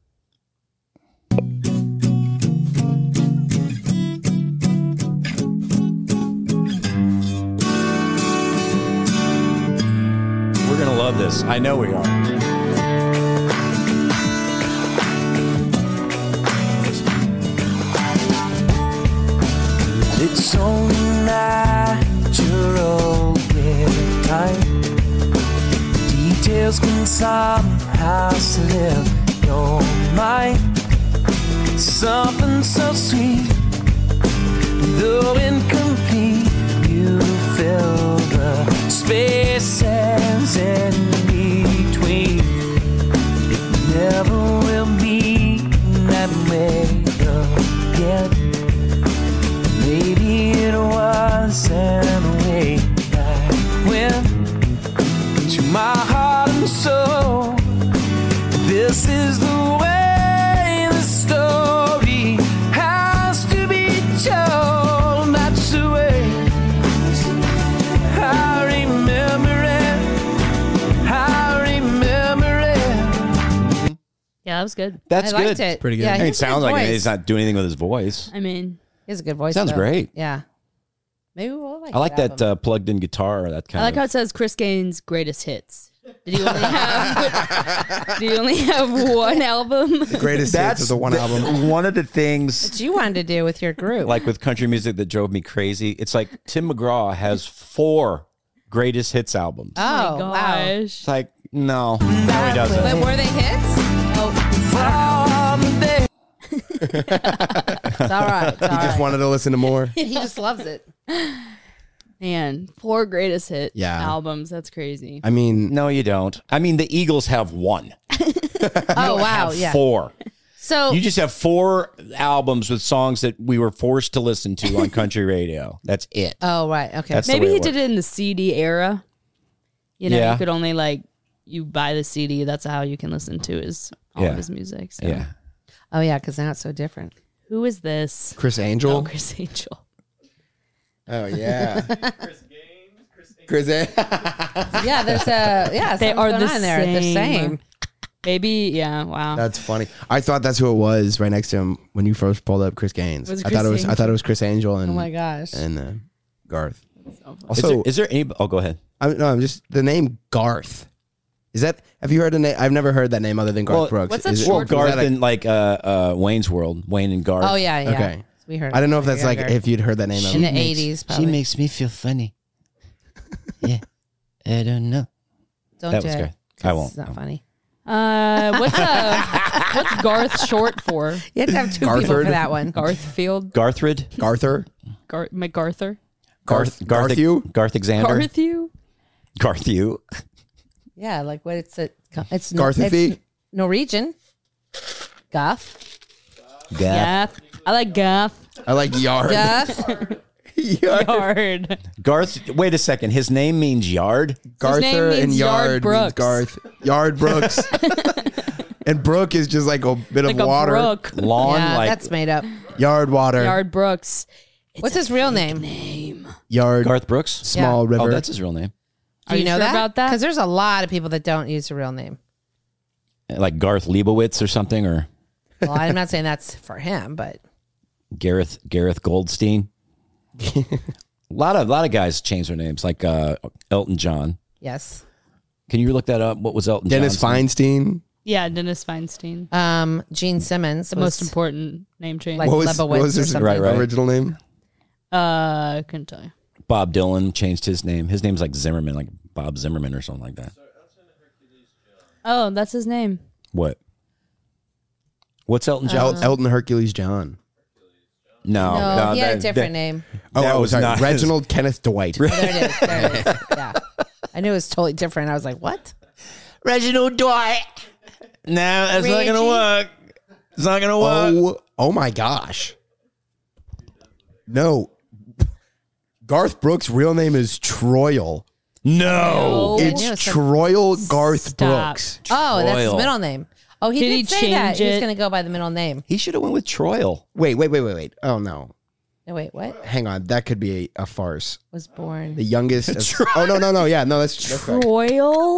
we're gonna love this. I know we are. It's only natural, yeah, time. Details can somehow slip your mind. Something so sweet, though incomplete, you fill the spaces in between. It never will be that way again. Maybe it wasn't way back when. To my heart and soul, this is the way the story has to be told. That's the way I remember it. I remember it. Yeah, that was good. That's I liked good. it. Pretty good. Yeah, I he mean, it has a good sounds like voice. he's not doing anything with his voice. I mean, He has a good voice. Sounds though. great. Yeah. Maybe we'll like. I like that album. uh, plugged-in guitar. That I kind like of. how it says Chris Gaines' greatest hits. Did you only have? Did you only have one album? Greatest hits of the one album. One of the things, What you wanted to do with your group? like with country music, that drove me crazy. It's like Tim McGraw has four greatest hits albums. oh, Oh my wow. gosh. It's like no, no, he doesn't. But were they hits? Oh, it's all right. It's all He just right. wanted to listen to more. He just loves it. Man, four greatest hit Yeah. albums. That's crazy. I mean, No, you don't. I mean, the Eagles have one. Oh wow, Have yeah. four. So You just have four albums with songs that we were forced to listen to on country radio. That's it. oh right, okay. That's the Maybe way he it did it in the C D era. You know, Yeah. you could only like you buy the C D. That's how you can listen to his all Yeah. of his music. So. Yeah. Oh yeah, because now it's so different. Who is this? Chris Angel. Oh, Chris Angel. Oh yeah. Chris Gaines, Chris Chris A. Yeah, there's a yeah. They something's are going the on there. The same. same. Maybe, yeah. Wow. That's funny. I thought that's who it was right next to him when you first pulled up Chris Gaines. Was I Chris thought it was. I Angel? thought it was Chris Angel and Oh my gosh. and uh, Garth. Is Also, there, is there any? Oh, go ahead. I'm, no, I'm just the name Garth. Is that? Have you heard the name? I've never heard that name other than Garth Well, Brooks. what's that Is it- short Well, is Garth that a- and like uh, uh, Wayne's World, Wayne and Garth. Oh yeah, yeah. Okay. We heard. I don't know if it when that's we were like younger. if you'd heard that name. in the ever. eighties. Probably. makes me feel funny. Yeah, I don't know. Don't that do was it, good. I 'cause won't. It's not funny. Uh, what's uh, what's Garth short for? You have to have two people Garthard? for that one. Garthfield, Garthrid, Garther, Gar- MacArthur, Garth, Garth, Garthew? Garth Alexander, Garthew. Garthew. Yeah, like what it's a it's Garthafy? it's Norwegian. Goth. Gath. Gath. I like Gath. I like Yard. Goth. Yard. Yard. Garth. Wait a second. His name means yard. Garther name means and Yard Yard means Brooks. Garth. Yard Brooks. And Brook is just like a bit Like of a water. brook. Lawn. Yeah, like that's made up. Yard water. Yard Brooks. What's his real name? Name. Yard. Garth Brooks. Small Yeah. river. Oh, that's his real name. Do Are you you know sure that? about that? Because there's a lot of people that don't use a real name. Like Garth Leibowitz or something, or Well, I'm not saying that's for him, but Gareth Gareth Goldstein. A lot of lot of guys change their names, like uh, Elton John. yes. Can you look that up? What was Elton Dennis John's name? Feinstein. Yeah, Dennis Feinstein. Um, Gene Simmons, The was most important name change. like What was, Lebowitz what was or his something. Right, right. original name? uh, couldn't tell you. Bob Dylan changed his name. His name's like Zimmerman, like Bob Zimmerman or something like that. Oh, that's his name. What? What's Elton John? El- Elton Hercules John. no, No, no, he had a that- different that- name. Oh, That oh, was sorry. not his- Reginald Kenneth Dwight. There it is. There it is. Yeah. I knew it was totally different. I was like, what? Reginald Dwight. No, that's not Reggie? gonna work. It's not gonna work. Oh, oh my gosh. No. Garth Brooks' real name is Troyal. No. Yeah, I It's knew it said- Troyal Garth Stop. Brooks. Oh, that's his Troyal. middle name. Oh, he Did did, he say that. change He was it? going to go by the middle name. He should have went with Troyal. Wait, wait, wait, wait, wait. Oh no. No, wait, what? Hang on. That could be a, a farce. Was born. The youngest. of- oh no, no, no. Yeah, no, that's, that's correct. Royal.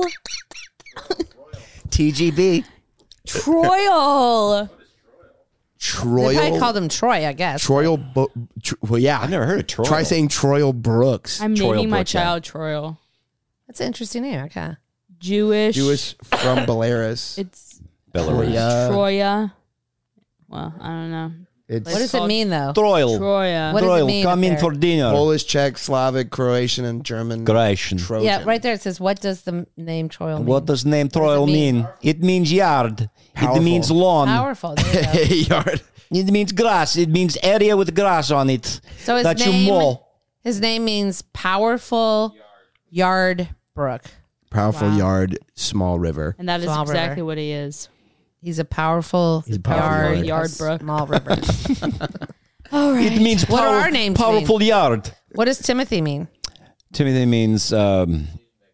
T G B. Troyal. They probably Troyal. called him Troy, I guess. Troyal. Bo- tr- well, yeah. I've never heard of Troyal. Try saying Troyal Brooks. I'm Troyal naming my Brooks, yeah. child Troyal. That's an interesting name. Okay. Jewish. Jewish from Belarus. It's Belarus. Troya. Troya. Well, I don't know. It's What does it mean, though? Troyal. Troya. What does it Troyal, mean come up in there? for dinner. Polish, Czech, Slavic, Croatian, and German. Croatian. Trojan. Yeah, right there it says, what does the m- name Troy mean? What does the name does it Troyal mean? mean? It means yard. Powerful. It means lawn. Powerful. There you go. Yard. It means grass. It means area with grass on it. So his that you name, mow. his name means powerful yard brook. Powerful Wow. yard, small river. And that is Small exactly river. what he is. He's a powerful, He's a powerful yard, yard a brook. small river. All right. It means What do power- our names powerful yard. What does Timothy mean? Timothy means um,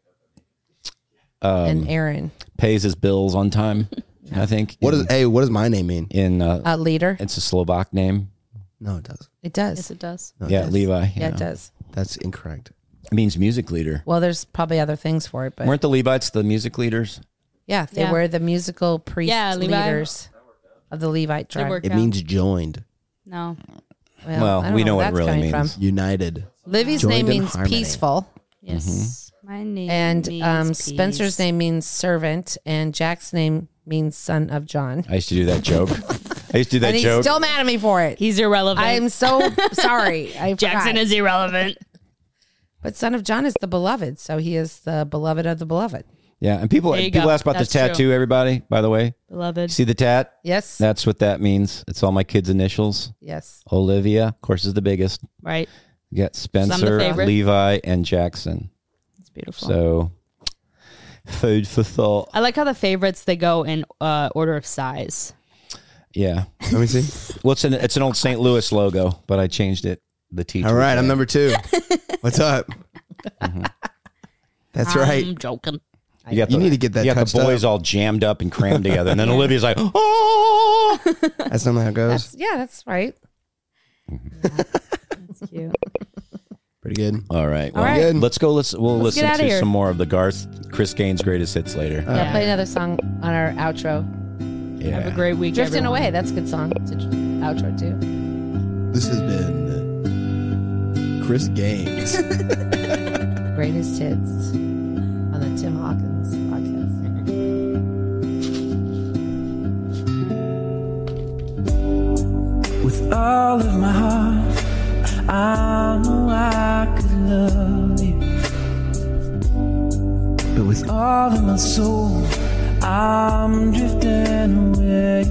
um, and Aaron, pays his bills on time. I think. What in, does hey? What does my name mean? in uh, a leader. it's a Slovak name. No, it doesn't. It does. Yes, it does. No, it Yeah, does. Levi. yeah, know. it does. That's incorrect. It means music leader. Well, there's probably other things for it, but Weren't the Levites the music leaders? yeah, they Yeah. were the musical priest Yeah, Levi. leaders of the Levite They tribe. work It out. means joined, No. Well, I don't we know what where it that's really coming means. From. united. Livy's Joined name in means harmony. peaceful, Yes. My name and means um, peace. Spencer's name means servant, and Jack's name means son of John. I used to do that joke. I used to do that and he's joke. still mad at me for it. He's irrelevant. I am so sorry. I Jackson forgot. is irrelevant. But son of John is the beloved, so he is the beloved of the beloved. Yeah, and people There you people go. ask about That's the tattoo. true. Everybody, by the way, Beloved. see the tat? Yes. That's what that means. It's all my kids' initials. Yes. Olivia, of course, is the biggest. Right. You got Spencer, favorite. Levi, and Jackson. It's beautiful. So, food for thought. I like how the favorites, they go in uh, order of size. Yeah. Let me see. Well, it's an, it's an old Saint Louis logo, but I changed it. The teacher. All right, I'm number two. What's up? Mm-hmm. That's right. I'm joking. You, got You the, need to get that You got touched the boys up. all jammed up and crammed together, and then Olivia's like, "Oh!" That's not how it goes. That's, yeah, that's right. That's cute. Pretty good. All right. All right. Good. Let's go. Let's we'll Let's get listen outta to here. some more of the Garth Chris Gaines greatest hits later. Yeah, play another song on our outro. Yeah. Have a great week. Drifting everyone. Away. That's a good song. It's an outro too. This has been Chris Gaines. Greatest hits on the Tim Hawkins podcast. With all of my heart, I know I could love you. But with all of my soul, I'm drifting away.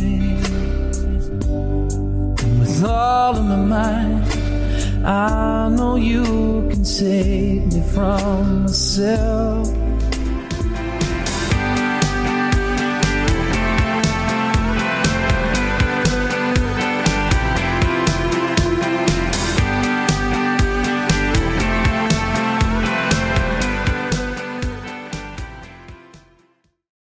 And with all of my mind, I know you can save me from myself.